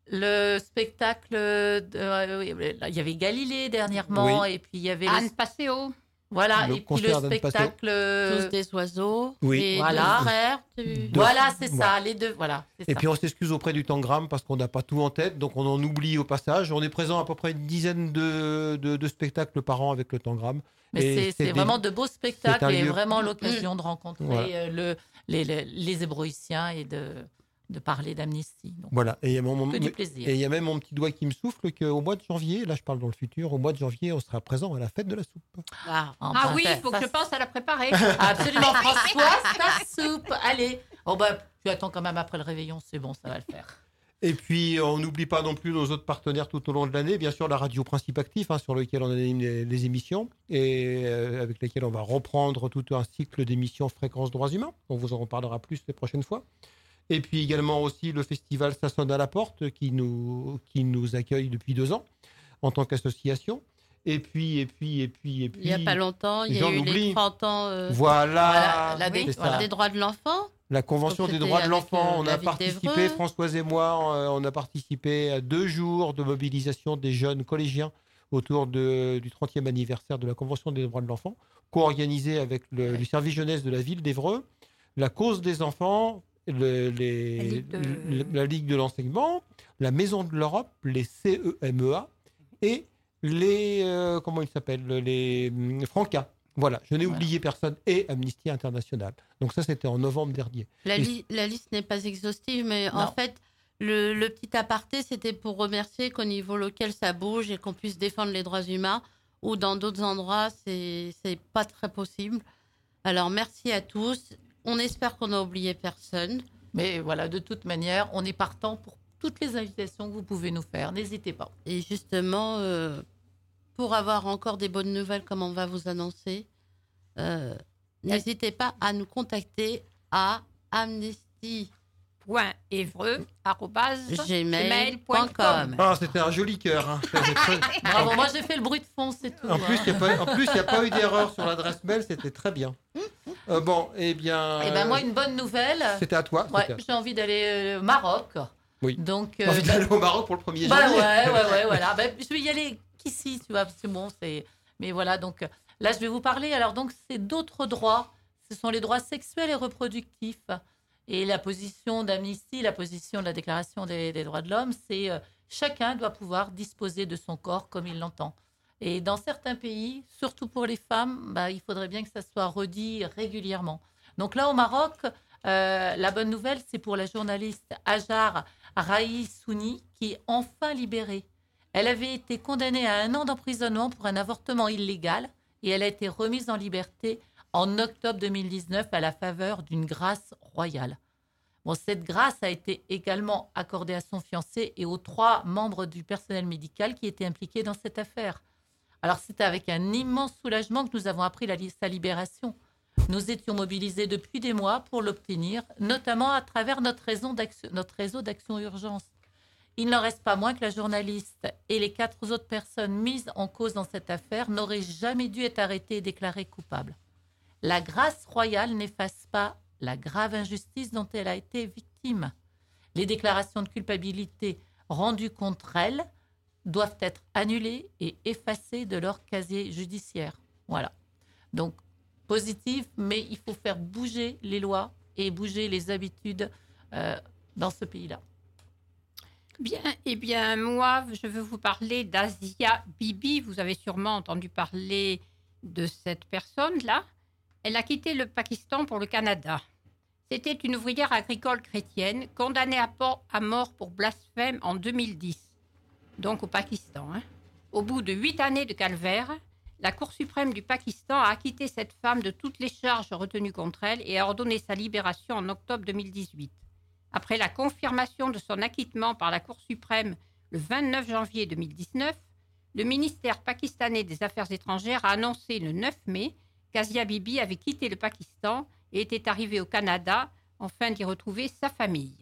S5: Le spectacle, de, euh, oui, il y avait Galilée dernièrement,
S4: Oui.
S5: et puis il y avait
S7: Anne
S5: le,
S7: Passeo.
S5: voilà,
S4: Le
S5: et puis le
S4: concert d'Anne
S5: spectacle.
S6: Tous
S5: euh,
S6: des oiseaux.
S4: Oui.
S6: Et
S5: Voilà.
S6: deux frères. tu-
S4: Deux-
S5: Voilà, c'est
S4: Voilà.
S5: ça, les deux, voilà. c'est
S4: Et
S5: ça.
S4: puis on s'excuse auprès du Tangram parce qu'on n'a pas tout en tête, donc on en oublie au passage. On est présent à peu près une dizaine de, de, de spectacles par an avec le Tangram.
S5: Mais
S4: Et
S5: c'est,
S4: c'est
S5: c'est
S4: des-
S5: vraiment de beaux
S4: c'est
S5: spectacles
S4: un
S5: et
S4: lieu-
S5: vraiment l'occasion de rencontrer
S4: Voilà.
S5: euh, le, les, les, les Hébroïciens et de, de parler d'Amnesty. Donc,
S4: Voilà. Et il y a mon-
S5: que du
S4: mais-
S5: plaisir.
S4: et il y a même mon petit doigt qui me souffle qu'au mois de janvier, là je parle dans le futur, au mois de janvier, on sera présent à la fête de la soupe.
S6: Ah.
S5: Enfin,
S7: Ah oui,
S5: ça-
S7: il faut
S5: ça-
S7: que je pense à la préparer.
S5: Absolument, François, ta soupe. Allez. Oh bah, tu attends quand même après le réveillon, c'est bon, ça va le faire.
S4: Et puis, on n'oublie pas non plus nos autres partenaires tout au long de l'année. Bien sûr, la radio Principe Actif, hein, sur lequel on anime les, les émissions et euh, avec lesquelles on va reprendre tout un cycle d'émissions Fréquence Droits Humains. On vous en reparlera plus les prochaines fois. Et puis également aussi le festival Ça sonne à la porte qui nous, qui nous accueille depuis deux ans en tant qu'association. Et puis, et puis, et puis, et puis...
S6: Il n'y a pas longtemps, il y a
S4: j'en
S6: eu
S4: oublie.
S6: les trente ans euh,
S4: Voilà,
S5: Voilà, la dé-
S4: c'est ça.
S5: voilà.
S6: des droits de l'enfant.
S4: La Convention
S6: Donc,
S4: des
S6: c'était
S4: droits de
S6: avec,
S4: l'enfant,
S6: euh,
S4: on
S6: la
S4: a
S6: ville
S4: participé,
S6: d'Évreux.
S4: Françoise et moi, euh, on a participé à deux jours de mobilisation des jeunes collégiens autour de- du trentième anniversaire de la Convention des droits de l'enfant, co-organisé avec le, le service jeunesse de la ville d'Évreux, la cause des enfants, le- les-
S7: La Ligue de-
S4: le- la Ligue de l'enseignement, la Maison de l'Europe, les C E M E A et les, euh, comment ils s'appellent, les hum, Franca. Voilà, je n'ai
S5: Voilà.
S4: oublié personne, et Amnesty International. Donc ça, c'était en novembre dernier.
S6: La,
S4: Et-
S6: li- la liste n'est pas exhaustive, mais
S5: Non.
S6: en fait, le, le petit aparté, c'était pour remercier qu'au niveau local, ça bouge et qu'on puisse défendre les droits humains, ou dans d'autres endroits, c'est c'est pas très possible. Alors, merci à tous. On espère qu'on n'a oublié personne.
S5: Mais voilà, de toute manière, on est partant pour toutes les invitations que vous pouvez nous faire. N'hésitez pas.
S6: Et justement, euh, pour avoir encore des bonnes nouvelles, comme on va vous annoncer, euh, n'hésitez pas à nous contacter à amnesty
S7: Point évreux, arrobase,
S6: gmail point com.
S4: Ah, c'était un joli cœur. hein. C'était très-
S5: Bravo, moi j'ai fait le bruit de fond, c'est tout.
S4: En plus,
S5: hein.
S4: il n'y a, pas eu d'erreur sur l'adresse mail, c'était très bien. Euh, bon, eh bien.
S5: Eh ben moi, une bonne nouvelle.
S4: C'était à toi.
S5: Ouais,
S4: c'était à-
S5: j'ai envie d'aller euh, au Maroc.
S4: Oui.
S5: Donc,
S4: T'as envie
S5: euh,
S4: d'aller au Maroc pour le premier
S5: bah
S4: janvier.
S5: ouais, ouais, ouais, voilà. Bah, je vais y aller qu'ici, tu vois, c'est bon, c'est. Mais voilà, donc là, je vais vous parler. Alors donc, c'est d'autres droits. Ce sont les droits sexuels et reproductifs. Et la position d'Amnesty, la position de la Déclaration des, des droits de l'homme, c'est euh, chacun doit pouvoir disposer de son corps comme il l'entend. Et dans certains pays, surtout pour les femmes, bah, il faudrait bien que ça soit redit régulièrement. Donc là, au Maroc, euh, la bonne nouvelle, c'est pour la journaliste Hajar Raïsouni, qui est enfin libérée. Elle avait été condamnée à un an d'emprisonnement pour un avortement illégal et elle a été remise en liberté en octobre deux mille dix-neuf à la faveur d'une grâce royale. Bon, cette grâce a été également accordée à son fiancé et aux trois membres du personnel médical qui étaient impliqués dans cette affaire. Alors, c'est avec un immense soulagement que nous avons appris la, sa libération. Nous étions mobilisés depuis des mois pour l'obtenir, notamment à travers notre réseau d'action, notre réseau d'action urgence. Il n'en reste pas moins que la journaliste et les quatre autres personnes mises en cause dans cette affaire n'auraient jamais dû être arrêtées et déclarées coupables. La grâce royale n'efface pas la grave injustice dont elle a été victime. Les déclarations de culpabilité rendus contre elles doivent être annulés et effacés de leur casier judiciaire. Voilà. Donc, positif, mais il faut faire bouger les lois et bouger les habitudes euh, dans ce pays-là.
S7: Bien, eh bien, moi, je veux vous parler d'Asia Bibi. Vous avez sûrement entendu parler de cette personne-là. Elle a quitté le Pakistan pour le Canada. C'était une ouvrière agricole chrétienne condamnée à, por- à mort pour blasphème en deux mille dix, donc au Pakistan. Hein. Au bout de huit années de calvaire, la Cour suprême du Pakistan a acquitté cette femme de toutes les charges retenues contre elle et a ordonné sa libération en octobre deux mille dix-huit. Après la confirmation de son acquittement par la Cour suprême le vingt-neuf janvier deux mille dix-neuf, le ministère pakistanais des Affaires étrangères a annoncé le neuf mai qu'Asia Bibi avait quitté le Pakistan et était arrivée au Canada afin d'y retrouver sa famille.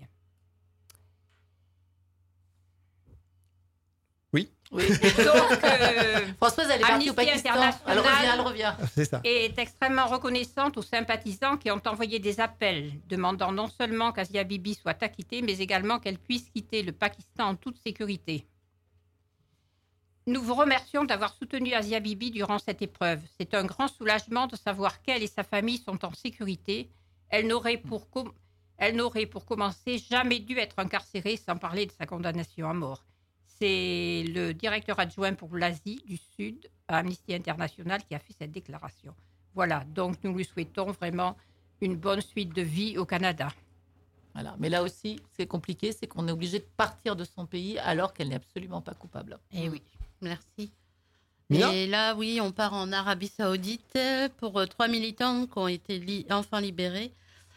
S4: Oui.
S5: Oui.
S7: Donc, euh,
S5: Françoise, elle est partie au
S7: Amnesty
S5: Pakistan. Elle
S7: International
S5: revient, elle revient.
S4: C'est ça.
S7: est extrêmement reconnaissante aux sympathisants qui ont envoyé des appels demandant non seulement qu'Asia Bibi soit acquittée, mais également qu'elle puisse quitter le Pakistan en toute sécurité. Nous vous remercions d'avoir soutenu Asia Bibi durant cette épreuve. C'est un grand soulagement de savoir qu'elle et sa famille sont en sécurité. Elle n'aurait pour, com- elle n'aurait pour commencer jamais dû être incarcérée, sans parler de sa condamnation à mort. C'est le directeur adjoint pour l'Asie du Sud à Amnesty International qui a fait cette déclaration. Voilà, donc nous lui souhaitons vraiment une bonne suite de vie au Canada.
S5: Voilà. Mais là aussi, c'est compliqué, c'est qu'on est obligé de partir de son pays alors qu'elle n'est absolument pas coupable.
S6: Eh oui, merci.
S4: Mia ?
S6: Et là, oui, on part en Arabie Saoudite pour euh, trois militants qui ont été li- enfin libérés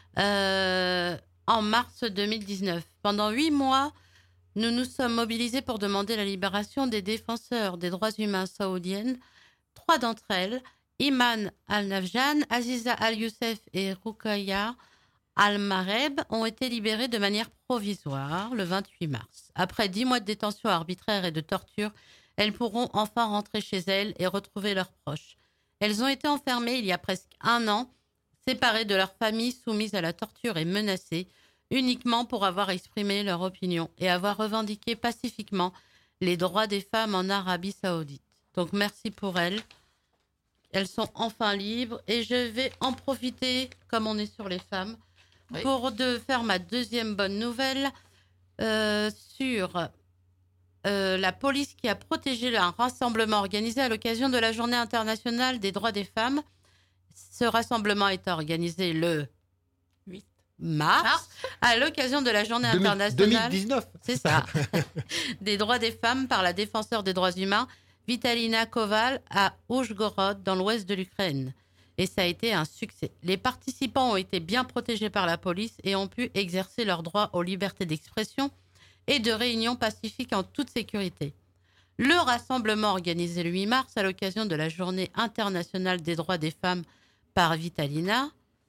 S6: euh, en mars deux mille dix-neuf. Pendant huit mois, nous nous sommes mobilisés pour demander la libération des défenseurs des droits humains saoudiennes. Trois d'entre elles, Iman Al-Nafjan, Aziza Al-Youssef et Ruqayya Al-Mareb, ont été libérées de manière provisoire le vingt-huit mars. Après dix mois de détention arbitraire et de torture, elles pourront enfin rentrer chez elles et retrouver leurs proches. Elles ont été enfermées il y a presque un an, séparées de leurs familles soumises à la torture et menacées, uniquement pour avoir exprimé leur opinion et avoir revendiqué pacifiquement les droits des femmes en Arabie Saoudite. Donc merci pour elles. Elles sont enfin libres et je vais en profiter, comme on est sur les femmes,
S5: Oui.
S6: pour de faire ma deuxième bonne nouvelle euh, sur euh, la police qui a protégé un rassemblement organisé à l'occasion de la Journée internationale des droits des femmes. Ce rassemblement est organisé le
S5: huit
S6: mars, à l'occasion de la Journée
S4: deux mille
S6: internationale.
S4: deux mille dix-neuf.
S6: C'est ça. Des droits des femmes par la défenseure des droits humains, Vitalina Koval, à Oujgorod, dans l'ouest de l'Ukraine. Et ça a été un succès. Les participants ont été bien protégés par la police et ont pu exercer leur droit aux libertés d'expression et de réunion pacifique en toute sécurité. Le rassemblement organisé le huit mars à l'occasion de la Journée internationale des droits des femmes par Vitalina,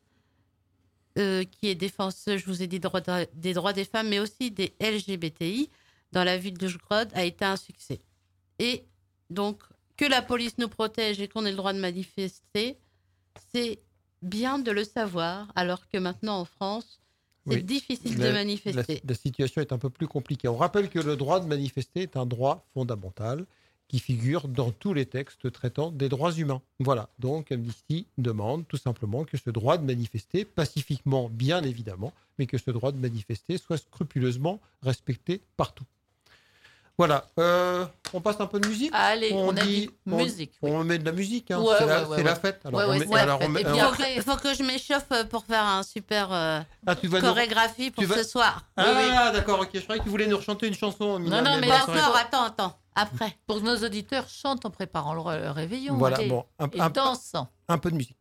S6: Euh, qui est défenseuse, je vous ai dit, droit de- des droits des femmes, mais aussi des L G B T I, dans la ville d'Oujgrod, a été un succès. Et donc, que la police nous protège et qu'on ait le droit de manifester, c'est bien de le savoir, alors que maintenant, en France, c'est
S4: Oui.
S6: difficile
S4: La-
S6: de
S4: La,
S6: manifester.
S4: la situation est un peu plus compliquée. On rappelle que le droit de manifester est un droit fondamental qui figure dans tous les textes traitant des droits humains. Voilà, donc Amnesty demande tout simplement que ce droit de manifester, pacifiquement bien évidemment, mais que ce droit de manifester soit scrupuleusement respecté partout. Voilà, euh, on passe un peu de musique.
S5: Allez, on, a
S4: dit-
S5: dit
S4: on-
S5: musique. oui.
S4: On met de la musique, hein.
S5: Ouais,
S4: c'est,
S5: ouais,
S4: la,
S5: ouais,
S4: c'est la
S5: ouais.
S4: fête. Alors
S5: Ouais,
S4: on
S5: ouais,
S4: met-
S5: c'est la
S4: alors on
S5: fête.
S4: met-
S5: Et
S4: alors-
S5: puis
S6: Il faut,
S5: après-
S6: que, faut que je m'échauffe pour faire un super euh,
S4: Ah, tu vas nous-
S6: chorégraphie pour
S4: tu vas-
S6: ce soir.
S4: Ah, d'accord, ok. Je croyais que tu voulais nous rechanter une chanson. Mina,
S5: non, mais
S4: bon,
S5: là,
S4: ça aurait-
S6: Encore, attends, attends, après.
S5: Pour que nos auditeurs chantent en préparant le re- le réveillon.
S4: Voilà,
S5: allez,
S4: bon, un,
S5: et
S4: un-
S5: dansant.
S4: un peu de musique.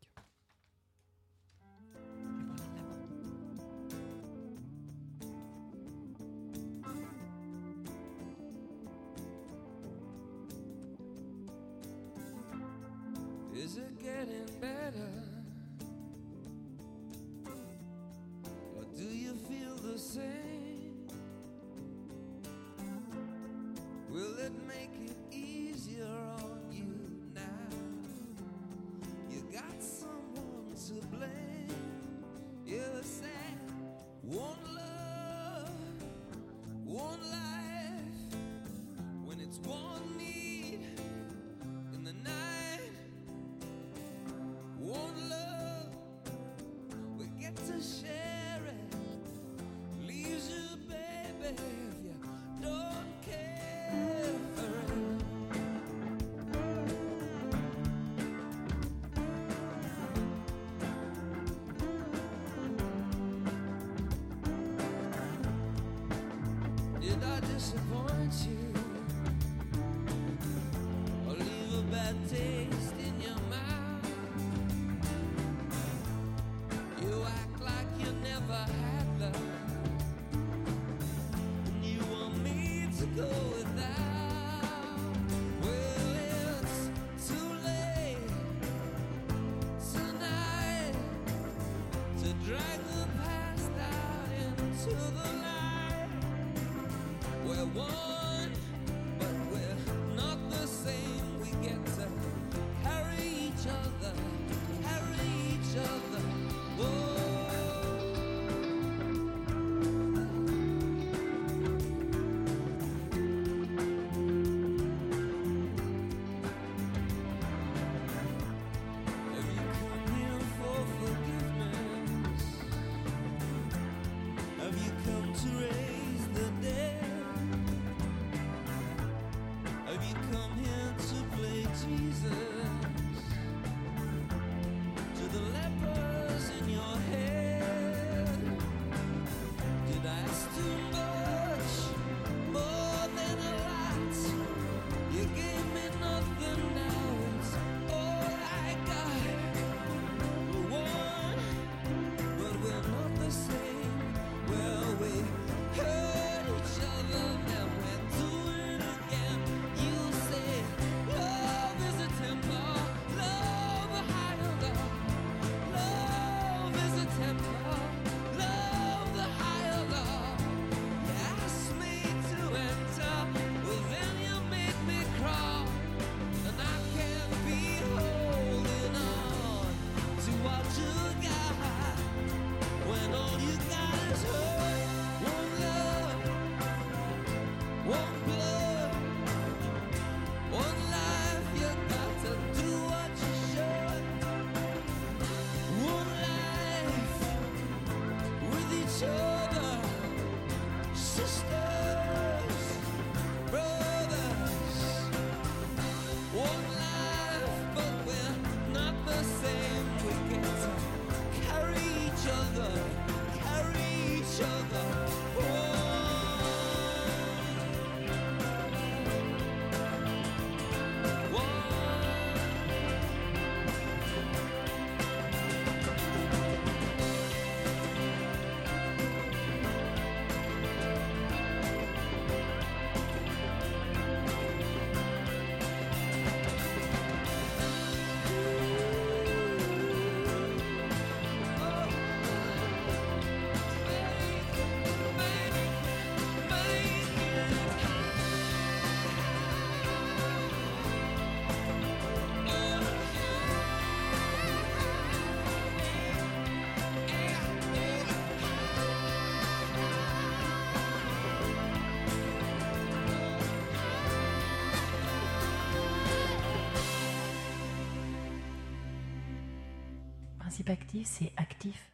S8: Is it getting better? Or do you feel the same? Will it make it easier on you now? You got someone to blame. You said one love, one life.
S9: I disappoint you or leave a bad taste in your mouth? You act like you never had love, and you want me to go without. Well, it's too late tonight to drag the past out into the light. We're one, but we're not the same. We get to carry each other, carry each other. Whoa. Have you come here for forgiveness? Have you come to raise the dead? Have you come here to play Jesus to the lepers in your head? Did I ask too much, more than a lot? You gave me nothing, now it's all I got. We're one, but we're not the same. Well, we hurt each other, now we're doing it again. You say love is a temper, love a higher love. Love is a temper, love the higher love. You asked me to enter, well then you made me crawl, and I can't be holding on to what you got when all you got is hurt. One love, one blood, one life. You got to do what you should. One life with each other, sisters, brothers. One life, but we're not the same. We get to carry each other, carry each other. One, one.
S5: Principe actif, c'est actif.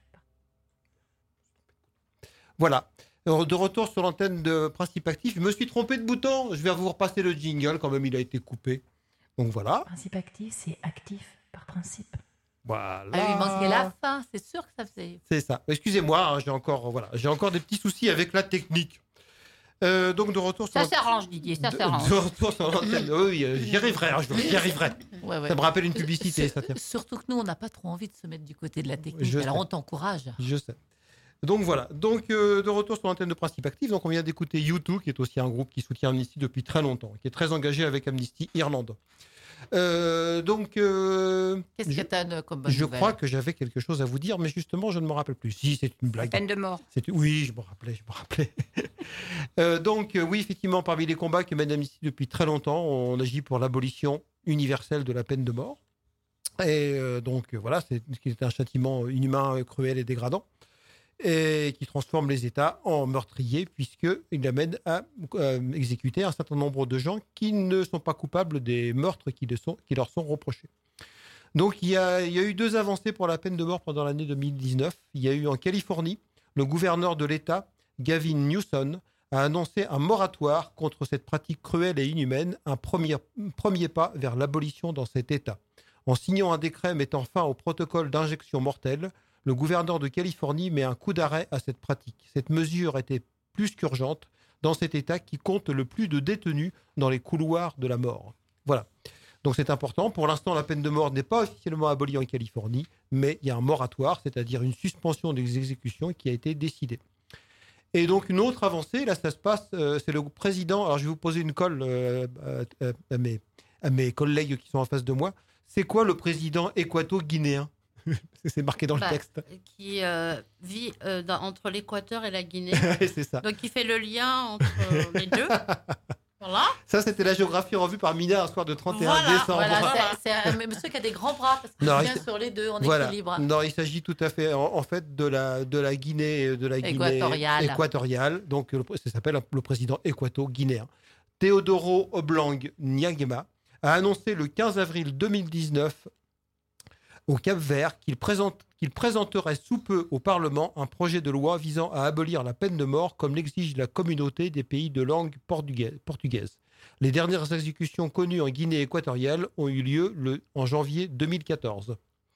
S4: Voilà. Alors, de retour sur l'antenne de Principe Actif. Je me suis trompé de bouton. Je vais vous repasser le jingle. Quand même, il a été coupé. Donc voilà.
S5: Principe actif, c'est actif par principe.
S4: Voilà.
S5: Ah, il manquait la fin. C'est sûr que ça faisait.
S4: C'est ça. Excusez-moi, hein, j'ai encore, voilà, j'ai encore des petits soucis avec la technique. Euh, donc de retour sur
S7: Ça s'arrange, Didier, ça
S4: de,
S7: s'arrange.
S4: de retour sur l'antenne. Oui, euh, j'y arriverai, hein, j'y arriverai.
S5: Ouais, ouais.
S4: Ça me rappelle une publicité, ça tient.
S5: Surtout que nous, on n'a pas trop envie de se mettre du côté de la technique.
S4: Je
S5: Alors
S4: sais.
S5: on t'encourage.
S4: Je sais. Donc voilà. Donc euh, de retour sur l'antenne de Principe Actif. Donc on vient d'écouter U deux, qui est aussi un groupe qui soutient Amnesty depuis très longtemps, qui est très engagé avec Amnesty Irlande. Euh, donc, euh,
S5: Qu'est-ce
S4: je,
S5: que tu as comme bonne
S4: je
S5: nouvelle?
S4: crois que j'avais quelque chose à vous dire, mais justement, je ne me rappelle plus. Si, c'est une blague.
S7: Peine de mort.
S4: C'est... Oui, je me rappelais, je me rappelais. euh, donc, euh, oui, effectivement, parmi les combats que mène Amnesty depuis très longtemps, on agit pour l'abolition universelle de la peine de mort. Et euh, donc, euh, voilà, c'est, c'est un châtiment inhumain, cruel et dégradant, et qui transforme les États en meurtriers, puisqu'il amène à euh, exécuter un certain nombre de gens qui ne sont pas coupables des meurtres qui, de sont, qui leur sont reprochés. Donc il y, a, il y a eu deux avancées pour la peine de mort pendant l'année deux mille dix-neuf. Il y a eu en Californie, le gouverneur de l'État, Gavin Newsom, a annoncé un moratoire contre cette pratique cruelle et inhumaine, un premier, premier pas vers l'abolition dans cet État. En signant un décret mettant fin au protocole d'injection mortelle, le gouverneur de Californie met un coup d'arrêt à cette pratique. Cette mesure était plus qu'urgente, dans cet État qui compte le plus de détenus dans les couloirs de la mort. Voilà. Donc c'est important. Pour l'instant, la peine de mort n'est pas officiellement abolie en Californie, mais il y a un moratoire, c'est-à-dire une suspension des exécutions qui a été décidée. Et donc une autre avancée, là ça se passe, euh, c'est le président, alors je vais vous poser une colle euh, à, à, mes, à mes collègues qui sont en face de moi. C'est quoi le président équato-guinéen ? C'est marqué dans
S6: bah,
S4: le texte.
S6: Qui euh, vit euh, dans, entre l'Équateur et la Guinée.
S4: C'est ça.
S6: Donc il fait le lien entre euh, les deux. Voilà.
S4: Ça, c'était la géographie revue par Mina un soir de trente et un
S6: Voilà,
S4: décembre.
S5: Voilà, c'est, c'est un monsieur qui a des grands bras parce qu'il
S4: Non,
S5: est bien
S4: il-
S5: sur les deux en
S4: Voilà.
S5: équilibre.
S4: Non, il s'agit tout à fait, en, en fait, de la, de la Guinée, de la Guinée
S5: Équatoriale.
S4: équatoriale. Donc, le- ça s'appelle le président équato-guinéen. Teodoro Obiang Nguema a annoncé le quinze avril deux mille dix-neuf au Cap-Vert qu'il présente, qu'il présenterait sous peu au Parlement un projet de loi visant à abolir la peine de mort comme l'exige la communauté des pays de langue portugaise. portugaise. Les dernières exécutions connues en Guinée équatoriale ont eu lieu le, en janvier deux mille quatorze.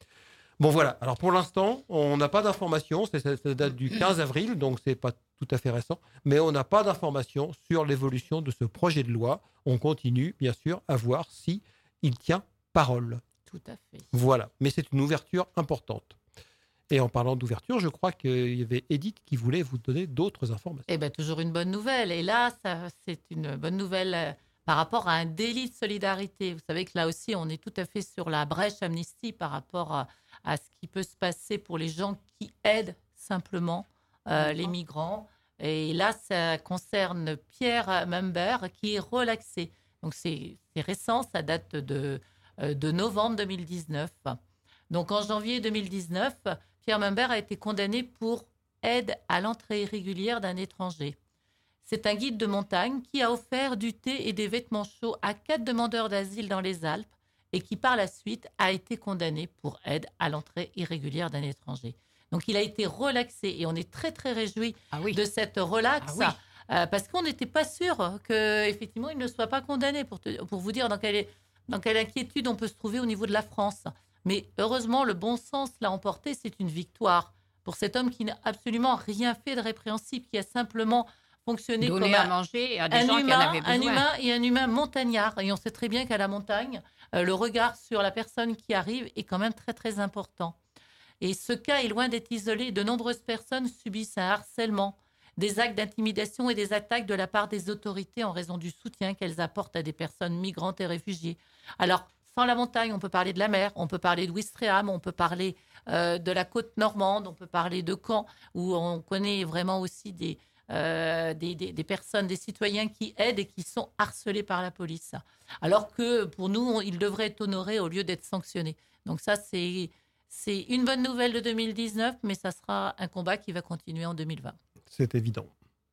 S4: Bon voilà, alors pour l'instant, on n'a pas d'informations, c'est, ça, ça date du quinze avril, donc c'est pas tout à fait récent, mais on n'a pas d'informations sur l'évolution de ce projet de loi. On continue, bien sûr, à voir si il tient parole.
S5: Tout à fait.
S4: Voilà, mais c'est une ouverture importante. Et en parlant d'ouverture, je crois qu'il y avait Edith qui voulait vous donner d'autres informations.
S5: Eh bien, toujours une bonne nouvelle. Et là, ça, c'est une bonne nouvelle euh, par rapport à un délit de solidarité. Vous savez que là aussi, on est tout à fait sur la brèche Amnesty par rapport à, à ce qui peut se passer pour les gens qui aident simplement euh, les migrants. Et là, ça concerne Pierre Member qui est relaxé. Donc, c'est, c'est récent, ça date de, euh, de novembre deux mille dix-neuf. Donc, en janvier deux mille dix-neuf, Pierre Member a été condamné pour aide à l'entrée irrégulière d'un étranger. C'est un guide de montagne qui a offert du thé et des vêtements chauds à quatre demandeurs d'asile dans les Alpes et qui, par la suite, a été condamné pour aide à l'entrée irrégulière d'un étranger. Donc, il a été relaxé et on est très, très réjouis
S7: Ah oui.
S5: de cette relaxe
S7: Ah oui.
S5: euh, parce qu'on n'était pas sûr qu'effectivement, il ne soit pas condamné pour, te- pour vous dire dans quelle, dans quelle inquiétude on peut se trouver au niveau de la France. Mais heureusement, le bon sens l'a emporté, c'est une victoire pour cet homme qui n'a absolument rien fait de répréhensible, qui a simplement fonctionné
S7: Donner
S5: comme
S7: à
S5: un,
S7: manger à des
S5: un
S7: gens qui en
S5: humain,
S7: avaient besoin.
S5: un humain et un humain montagnard. Et on sait très bien qu'à la montagne, euh, le regard sur la personne qui arrive est quand même très, très important. Et ce cas est loin d'être isolé. De nombreuses personnes subissent un harcèlement, des actes d'intimidation et des attaques de la part des autorités en raison du soutien qu'elles apportent à des personnes migrantes et réfugiées. Alors, sans la montagne, on peut parler de la mer, on peut parler de Ouistreham, on peut parler euh, de la côte normande, on peut parler de Caen, où on connaît vraiment aussi des, euh, des, des, des personnes, des citoyens qui aident et qui sont harcelés par la police. Alors que pour nous, ils devraient être honorés au lieu d'être sanctionnés. Donc ça, c'est, c'est une bonne nouvelle de deux mille dix-neuf, mais ça sera un combat qui va continuer en deux mille vingt.
S4: C'est évident.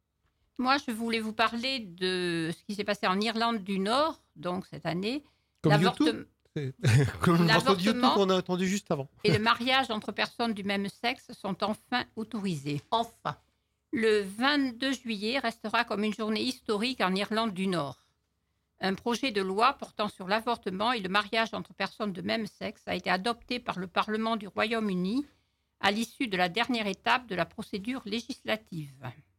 S7: Moi, je voulais vous parler de ce qui s'est passé en Irlande du Nord, donc cette année.
S4: Comme
S7: L'avortem-
S4: YouTube, c'est comme le morceau de YouTube
S7: L'avortement
S4: qu'on a entendu juste avant.
S7: et le mariage entre personnes du même sexe sont enfin autorisés.
S5: Enfin,
S7: Le vingt-deux juillet restera comme une journée historique en Irlande du Nord. Un projet de loi portant sur l'avortement et le mariage entre personnes de même sexe a été adopté par le Parlement du Royaume-Uni à l'issue de la dernière étape de la procédure législative.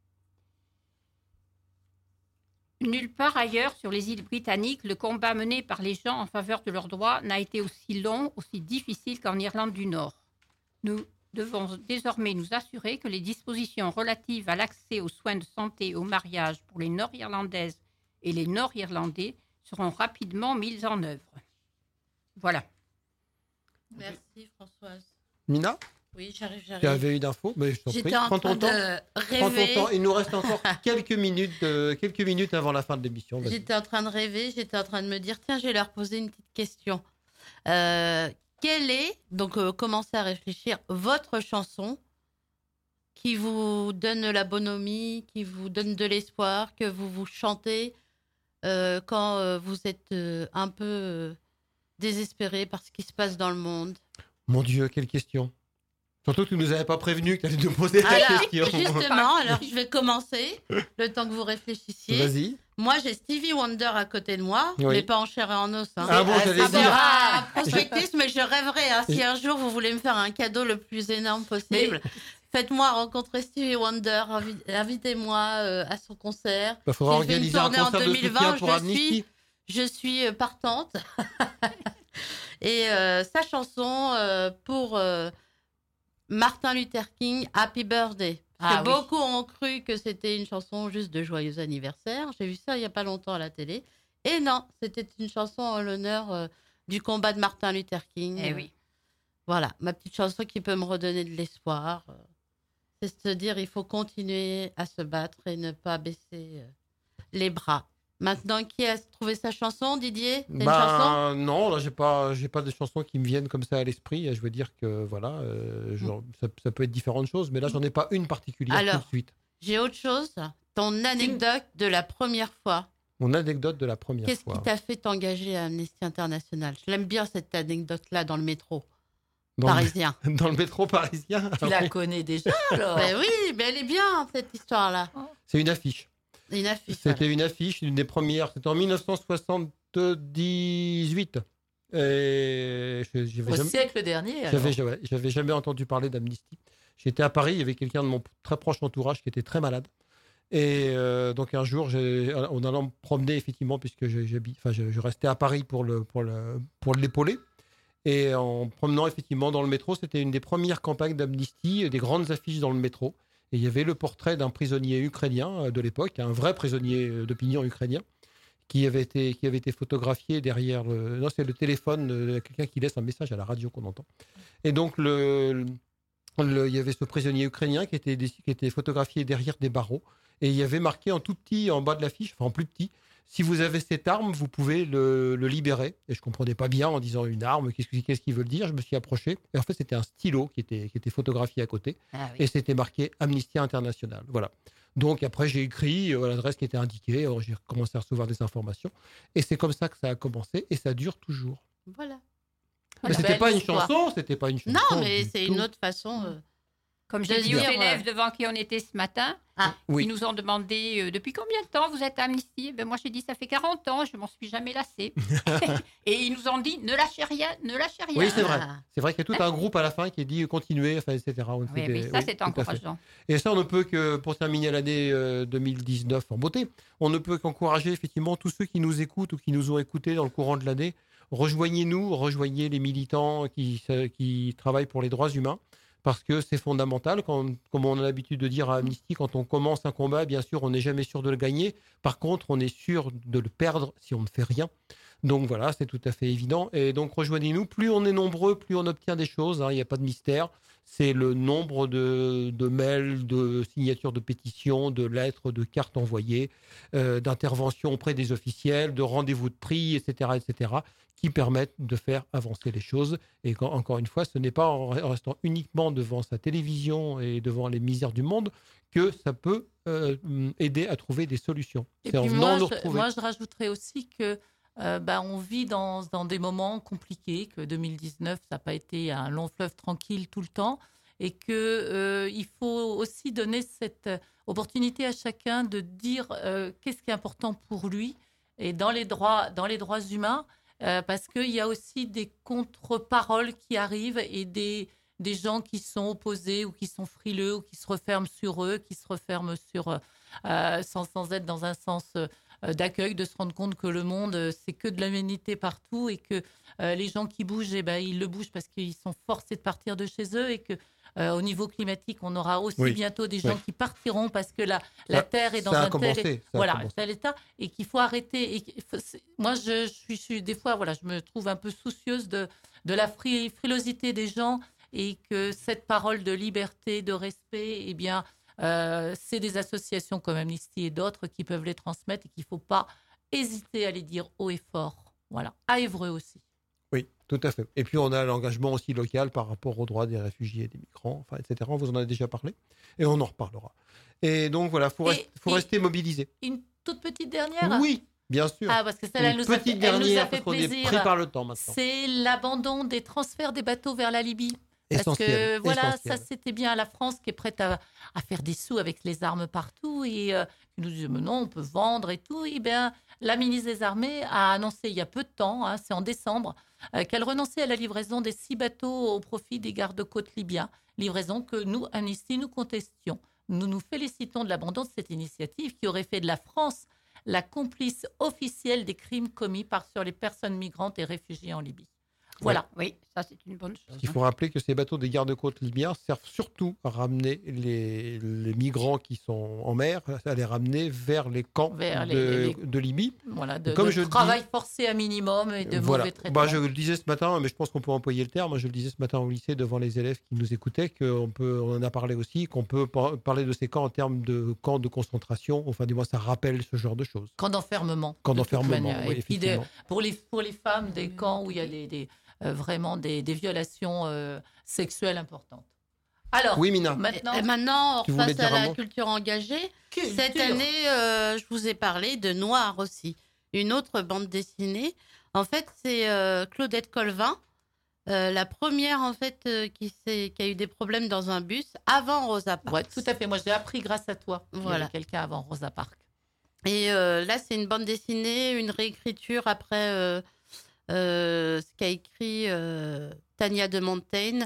S7: Nulle part ailleurs sur les îles britanniques, le combat mené par les gens en faveur de leurs droits n'a été aussi long, aussi difficile qu'en Irlande du Nord. Nous devons désormais nous assurer que les dispositions relatives à l'accès aux soins de santé et au mariage pour les Nord-Irlandaises et les Nord-Irlandais seront rapidement mises en œuvre. Voilà.
S6: Merci Françoise.
S4: Mina,
S6: Oui, j'arrive,
S4: tu
S6: j'arrive.
S4: avais une info, mais je t'en prie.
S6: J'étais en
S4: Prends
S6: train
S4: ton temps.
S6: de
S4: Prends ton
S6: rêver.
S4: temps. Il nous reste encore quelques minutes, euh, quelques minutes avant la fin de l'émission. Vas-y.
S6: J'étais en train de rêver, j'étais en train de me dire, tiens, je vais leur poser une petite question. Euh, quelle est, donc euh, commencez à réfléchir, votre chanson qui vous donne la bonhomie, qui vous donne de l'espoir, que vous vous chantez euh, quand euh, vous êtes euh, un peu euh, désespéré par ce qui se passe dans le monde.
S4: Mon Dieu, quelle question. Surtout que tu nous avais pas prévenu que tu allais nous poser la
S6: Alors,
S4: question.
S6: justement, alors je vais commencer, le temps que vous réfléchissiez.
S4: Vas-y.
S6: Moi, j'ai Stevie Wonder à côté de moi,
S4: Oui.
S6: mais pas en chair et en os. Hein.
S4: Ah bon,
S5: Ah,
S4: j'allais
S5: c'est
S4: dire.
S6: Ah, prospectus, mais je rêverais. Hein, si un jour vous voulez me faire un cadeau le plus énorme possible, Faites-moi rencontrer Stevie Wonder, invi- invitez-moi euh, à son concert.
S4: Il faudra
S6: J'ai fait une
S4: organiser un
S6: tournée en
S4: concert de
S6: deux mille vingt,
S4: soutien pour
S6: je
S4: Amnesty.
S6: suis, je suis euh, partante. Et euh, sa chanson euh, pour euh, Martin Luther King, Happy Birthday. Parce
S5: Ah
S6: que
S5: oui.
S6: beaucoup ont cru que c'était une chanson juste de joyeux anniversaire. J'ai vu ça il n'y a pas longtemps à la télé. Et non, c'était une chanson en l'honneur euh, du combat de Martin Luther King.
S7: Eh oui.
S6: Voilà, ma petite chanson qui peut me redonner de l'espoir. euh, C'est se dire il faut continuer à se battre et ne pas baisser euh, les bras. Maintenant, qui a trouvé sa chanson, Didier? C'est une chanson
S4: Ben, non, là, j'ai pas, j'ai pas de chansons qui me viennent comme ça à l'esprit. Je veux dire que voilà, euh, genre, ça, ça peut être différentes choses, mais là, j'en ai pas une particulière
S6: Alors,
S4: tout de suite.
S6: J'ai autre chose. Ton anecdote de la première fois.
S4: Mon anecdote de la première
S6: Qu'est-ce
S4: fois.
S6: qui t'a fait t'engager à Amnesty International? Je l'aime bien cette anecdote-là dans le métro
S4: Dans
S6: parisien.
S4: Le, dans le métro parisien.
S5: Tu la connais déjà alors.
S6: Ben oui, mais elle est bien cette histoire-là.
S4: C'est une affiche.
S6: Une affiche.
S4: C'était une affiche, une des premières. C'était en dix-neuf cent soixante-dix-huit. Et je- j'avais
S5: Au
S4: jamais-
S5: siècle dernier. alors.
S4: J'avais, j'avais, j'avais jamais entendu parler d'Amnesty. J'étais à Paris, il y avait quelqu'un de mon très proche entourage qui était très malade. Et euh, donc un jour, j'ai, en allant me promener, effectivement, puisque je, j'habite- enfin, je, je restais à Paris pour, le, pour, le, pour l'épauler. Et en promenant effectivement dans le métro, c'était une des premières campagnes d'Amnesty, des grandes affiches dans le métro. Et il y avait le portrait d'un prisonnier ukrainien euh, de l'époque, un vrai prisonnier euh, d'opinion ukrainien, qui avait été, qui avait été photographié derrière le... Non, c'est le téléphone de quelqu'un qui laisse un message à la radio qu'on entend. Et donc, le, le- il y avait ce prisonnier ukrainien qui était, qui était photographié derrière des barreaux. Et il y avait marqué en tout petit, en bas de l'affiche, enfin en plus petit, si vous avez cette arme, vous pouvez le, le libérer. Et je ne comprenais pas bien en disant une arme, qu'est-ce, que- qu'est-ce qu'il veut dire. Je me suis approché. Et en fait, c'était un stylo qui était, qui était photographié à côté.
S6: Ah oui.
S4: Et c'était marqué Amnesty International. Voilà. Donc après, j'ai écrit euh, l'adresse qui était indiquée. Alors, j'ai commencé à recevoir des informations. Et c'est comme ça que ça a commencé. Et ça dure toujours.
S6: Voilà.
S4: Mais
S5: Une
S4: c'était
S5: belle
S4: pas une
S5: histoire.
S4: chanson. C'était pas une chanson.
S6: Non, mais
S4: du
S6: c'est
S4: tout.
S6: une autre façon. euh,
S7: Comme
S6: De
S7: j'ai dit aux
S6: dire,
S7: élèves
S6: euh,
S7: devant qui on était ce matin,
S4: Oui.
S7: ils nous ont demandé euh, depuis combien de temps vous êtes à Amnesty. Ben moi, j'ai dit ça fait quarante ans, je m'en suis jamais lassée. Et ils nous ont dit ne lâchez rien, ne lâchez rien.
S4: Oui, c'est vrai.
S6: Ah.
S4: C'est vrai qu'il y a tout un groupe à la fin qui dit continuer, enfin, et cetera. On
S7: Oui,
S4: fait
S7: mais
S4: des-
S7: ça,
S4: oui,
S7: c'est
S4: tout à fait.
S7: encourageant.
S4: Et ça, on ne peut que, pour terminer l'année euh, deux mille dix-neuf en beauté, on ne peut qu'encourager effectivement tous ceux qui nous écoutent ou qui nous ont écoutés dans le courant de l'année. Rejoignez-nous, rejoignez les militants qui, euh, qui travaillent pour les droits humains, parce que c'est fondamental. Quand, comme on a l'habitude de dire à Amnesty, quand on commence un combat, bien sûr, on n'est jamais sûr de le gagner. Par contre, on est sûr de le perdre si on ne fait rien. Donc voilà, c'est tout à fait évident. Et donc rejoignez-nous. Plus on est nombreux, plus on obtient des choses. hein. Il n'y a pas de mystère. C'est le nombre de, de mails, de signatures de pétitions, de lettres, de cartes envoyées, euh, d'interventions auprès des officiels, de rendez-vous de prix, et cetera, et cetera, qui permettent de faire avancer les choses. Et quand, encore une fois, ce n'est pas en restant uniquement devant sa télévision et devant les misères du monde que ça peut euh, aider à trouver des solutions.
S5: Et
S4: C'est en
S5: puis
S4: venant
S5: moi
S4: nous
S5: je,
S4: retrouver.
S5: moi, je rajouterais aussi que euh, bah, on vit dans, dans des moments compliqués, que deux mille dix-neuf, ça n'a pas été un long fleuve tranquille tout le temps, et qu'il euh, faut aussi donner cette opportunité à chacun de dire euh, qu'est-ce qui est important pour lui, et dans les droits, dans les droits humains, euh, parce qu'il y a aussi des contre-paroles qui arrivent, et des, des gens qui sont opposés, ou qui sont frileux, ou qui se referment sur eux, qui se referment sur... Euh, sans, sans être dans un sens euh, d'accueil, de se rendre compte que le monde, euh, c'est que de l'humanité partout, et que euh, les gens qui bougent, eh ben, ils le bougent parce qu'ils sont forcés de partir de chez eux, et que euh, au niveau climatique, on aura aussi
S4: Oui.
S5: bientôt des gens
S4: Oui.
S5: qui partiront parce que la, la
S4: Ça-
S5: Terre est dans
S4: ça a
S5: un tel,
S4: commencé, ça a
S5: voilà,
S4: commencé.
S5: tel état, et qu'il faut arrêter. Et qu'il faut- c'est- moi, je, je suis, je suis- des fois, voilà, je me trouve un peu soucieuse de, de la fri- frilosité des gens, et que cette parole de liberté, de respect, eh bien, euh, c'est des associations comme Amnesty et d'autres qui peuvent les transmettre, et qu'il ne faut pas hésiter à les dire haut et fort. Voilà, à Évreux aussi.
S4: Oui, tout à fait. Et puis on a l'engagement aussi local par rapport aux droits des réfugiés et des migrants, enfin, et cetera. On vous en a déjà parlé et on en reparlera. Et donc voilà, il faut,
S5: Et-
S4: rest- faut
S5: et-
S4: rester mobilisé.
S5: Une toute petite dernière.
S4: Oui, bien sûr.
S5: Ah, parce que celle-là, elle
S4: Une
S5: nous a fait,
S4: petite
S5: elle nous a
S4: dernière,
S5: fait
S4: parce qu'on est
S5: plaisir.
S4: pris par le temps maintenant.
S5: C'est l'abandon des transferts des bateaux vers la Libye. Parce
S4: Essentiel,
S5: que voilà,
S4: essentiel.
S5: ça c'était bien la France qui est prête à, à faire des sous avec les armes partout, et euh, qui nous dit mais non, on peut vendre et tout. Et bien, la ministre des Armées a annoncé il y a peu de temps, hein, c'est en décembre, euh, qu'elle renonçait à la livraison des six bateaux au profit des gardes-côtes libyens, livraison que nous, Amnesty, nous contestions. Nous nous félicitons de l'abandon de cette initiative qui aurait fait de la France la complice officielle des crimes commis par sur les personnes migrantes et réfugiées en Libye. Voilà.
S7: Oui, ça c'est une bonne chose.
S4: Il faut rappeler que ces bateaux des gardes-côtes libyens servent surtout à ramener les, les migrants qui sont en mer, à les ramener vers les camps
S5: Vers
S4: de,
S5: les- les-
S4: de Libye.
S5: Voilà, de,
S4: Comme
S5: de
S4: je le
S5: travail
S4: dis-
S5: forcé à minimum et de
S4: Voilà.
S5: mauvais traitements.
S4: Bah, je le disais ce matin, mais je pense qu'on peut employer le terme. Moi, je le disais ce matin au lycée devant les élèves qui nous écoutaient, qu'on peut, on en a parlé aussi, qu'on peut par- parler de ces camps en termes de camps de concentration. Enfin, du moins, ça rappelle ce genre de choses.
S5: Camp d'enfermement.
S4: Camp
S5: de toute
S4: d'enfermement,
S5: manière.
S4: oui,
S5: Et puis de-
S4: effectivement.
S5: pour, les, pour les femmes, des camps où il y a des, des, euh, vraiment des, des violations euh, sexuelles importantes. Alors,
S4: Oui, Mina.
S5: maintenant,
S6: Et maintenant,
S4: Tu
S6: on
S4: voulais
S6: repasse
S4: dire
S6: à
S4: un
S6: la
S4: mot
S6: culture engagée.
S5: culture.
S6: Cette année, euh, je vous ai parlé de Noir aussi, une autre bande dessinée. En fait, c'est euh, Claudette Colvin, euh, la première en fait euh, qui, s'est- qui a eu des problèmes dans un bus avant Rosa Parks.
S5: Ouais, tout à fait. Moi, j'ai appris grâce à toi. qu'il y
S6: Voilà.
S5: avait quelqu'un avant Rosa Parks.
S6: Et euh, là, c'est une bande dessinée, une réécriture après euh, euh, ce qu'a écrit euh, Tania de Montaigne.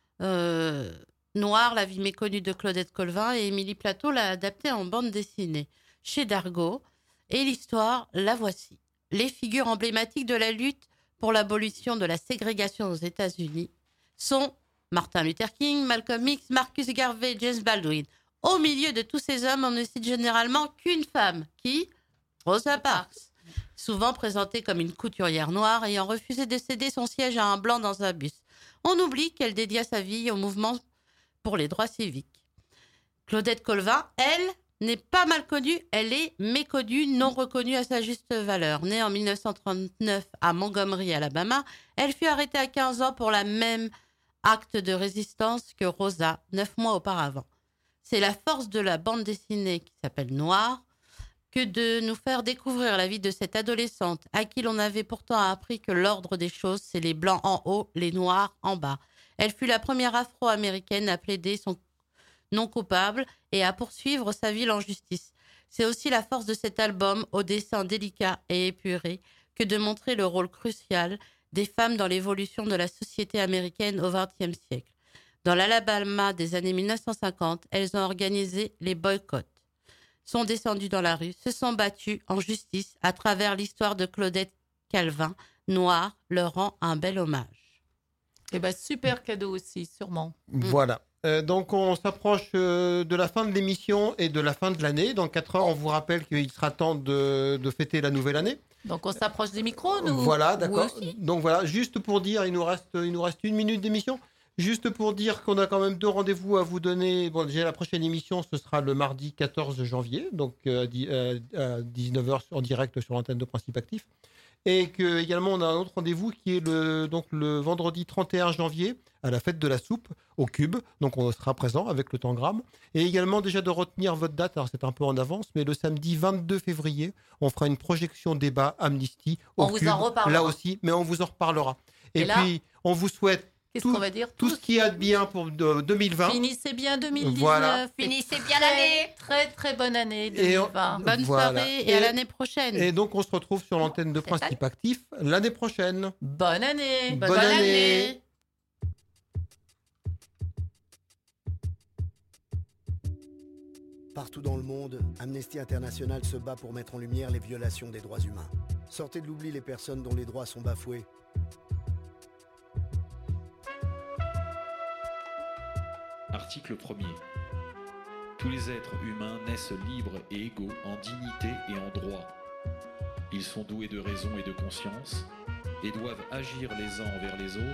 S6: Euh, Noir, la vie méconnue de Claudette Colvin, et Émilie Plateau l'a adapté en bande dessinée chez Dargaud. Et l'histoire, la voici. Les figures emblématiques de la lutte pour l'abolition de la ségrégation aux États-Unis sont Martin Luther King, Malcolm X, Marcus Garvey, James Baldwin. Au milieu de tous ces hommes, on ne cite généralement qu'une femme, qui Rosa Parks, souvent présentée comme une couturière noire ayant refusé de céder son siège à un blanc dans un bus. On oublie qu'elle dédia sa vie au mouvement pour les droits civiques. Claudette Colvin, elle, n'est pas mal connue, elle est méconnue, non reconnue à sa juste valeur. Née en mille neuf cent trente-neuf à Montgomery, Alabama, elle fut arrêtée à quinze ans pour la même acte de résistance que Rosa, neuf mois auparavant. C'est la force de la bande dessinée qui s'appelle Noir que de nous faire découvrir la vie de cette adolescente à qui l'on avait pourtant appris que l'ordre des choses, c'est les blancs en haut, les noirs en bas. Elle fut la première afro-américaine à plaider son non coupable et à poursuivre sa ville en justice. C'est aussi la force de cet album, au dessin délicat et épuré, que de montrer le rôle crucial des femmes dans l'évolution de la société américaine au vingtième siècle. Dans l'Alabama des années mille neuf cent cinquante, elles ont organisé les boycotts, sont descendues dans la rue, se sont battues en justice à travers l'histoire de Claudette Colvin. Noir leur rend un bel hommage.
S5: Eh ben, super cadeau aussi, sûrement.
S4: Voilà. Euh, donc, on s'approche euh, de la fin de l'émission et de la fin de l'année. Dans quatre heures, on vous rappelle qu'il sera temps de, de fêter la nouvelle année.
S5: Donc, on s'approche des micros, nous.
S4: Voilà,
S5: Vous
S4: d'accord.
S5: aussi.
S4: Donc, voilà, juste pour dire, il nous reste, il nous reste une minute d'émission. Juste pour dire qu'on a quand même deux rendez-vous à vous donner. Bon, déjà, la prochaine émission, ce sera le mardi quatorze janvier, donc euh, à dix- euh, à dix-neuf heures en direct sur l'antenne de Principe Actif. Et que, également, on a un autre rendez-vous qui est le, donc, le vendredi trente et un janvier à la fête de la soupe au Cube. Donc, on sera présent avec le Tangram. Et également, déjà de retenir votre date. Alors, c'est un peu en avance, mais le samedi vingt-deux février, on fera une projection débat Amnesty au
S5: On vous en
S4: Cube.
S5: reparlera.
S4: Là aussi, mais on vous en reparlera. Et,
S5: Et là,
S4: puis, on vous souhaite
S5: Qu'est-ce
S4: tout,
S5: qu'on va dire
S4: tout ce qu'il y a de bien pour de- deux mille vingt.
S5: Finissez bien deux mille dix-neuf.
S4: Voilà.
S7: Finissez
S5: Et
S7: bien l'année.
S5: Très, très bonne année
S4: Et on-
S5: deux mille vingt.
S6: Bonne
S4: Voilà.
S6: soirée et,
S4: Et-
S6: à l'année prochaine.
S4: Et donc, on se retrouve sur l'antenne de
S7: C'est ça.
S4: Principe Actif l'année prochaine.
S5: Bonne année.
S4: Bonne année.
S1: Partout dans le monde, Amnesty International se bat pour mettre en lumière les violations des droits humains. Sortez de l'oubli les personnes dont les droits sont bafoués.
S2: Article premier. Tous les êtres humains naissent libres et égaux en dignité et en droit. Ils sont doués de raison et de conscience et doivent agir les uns envers les autres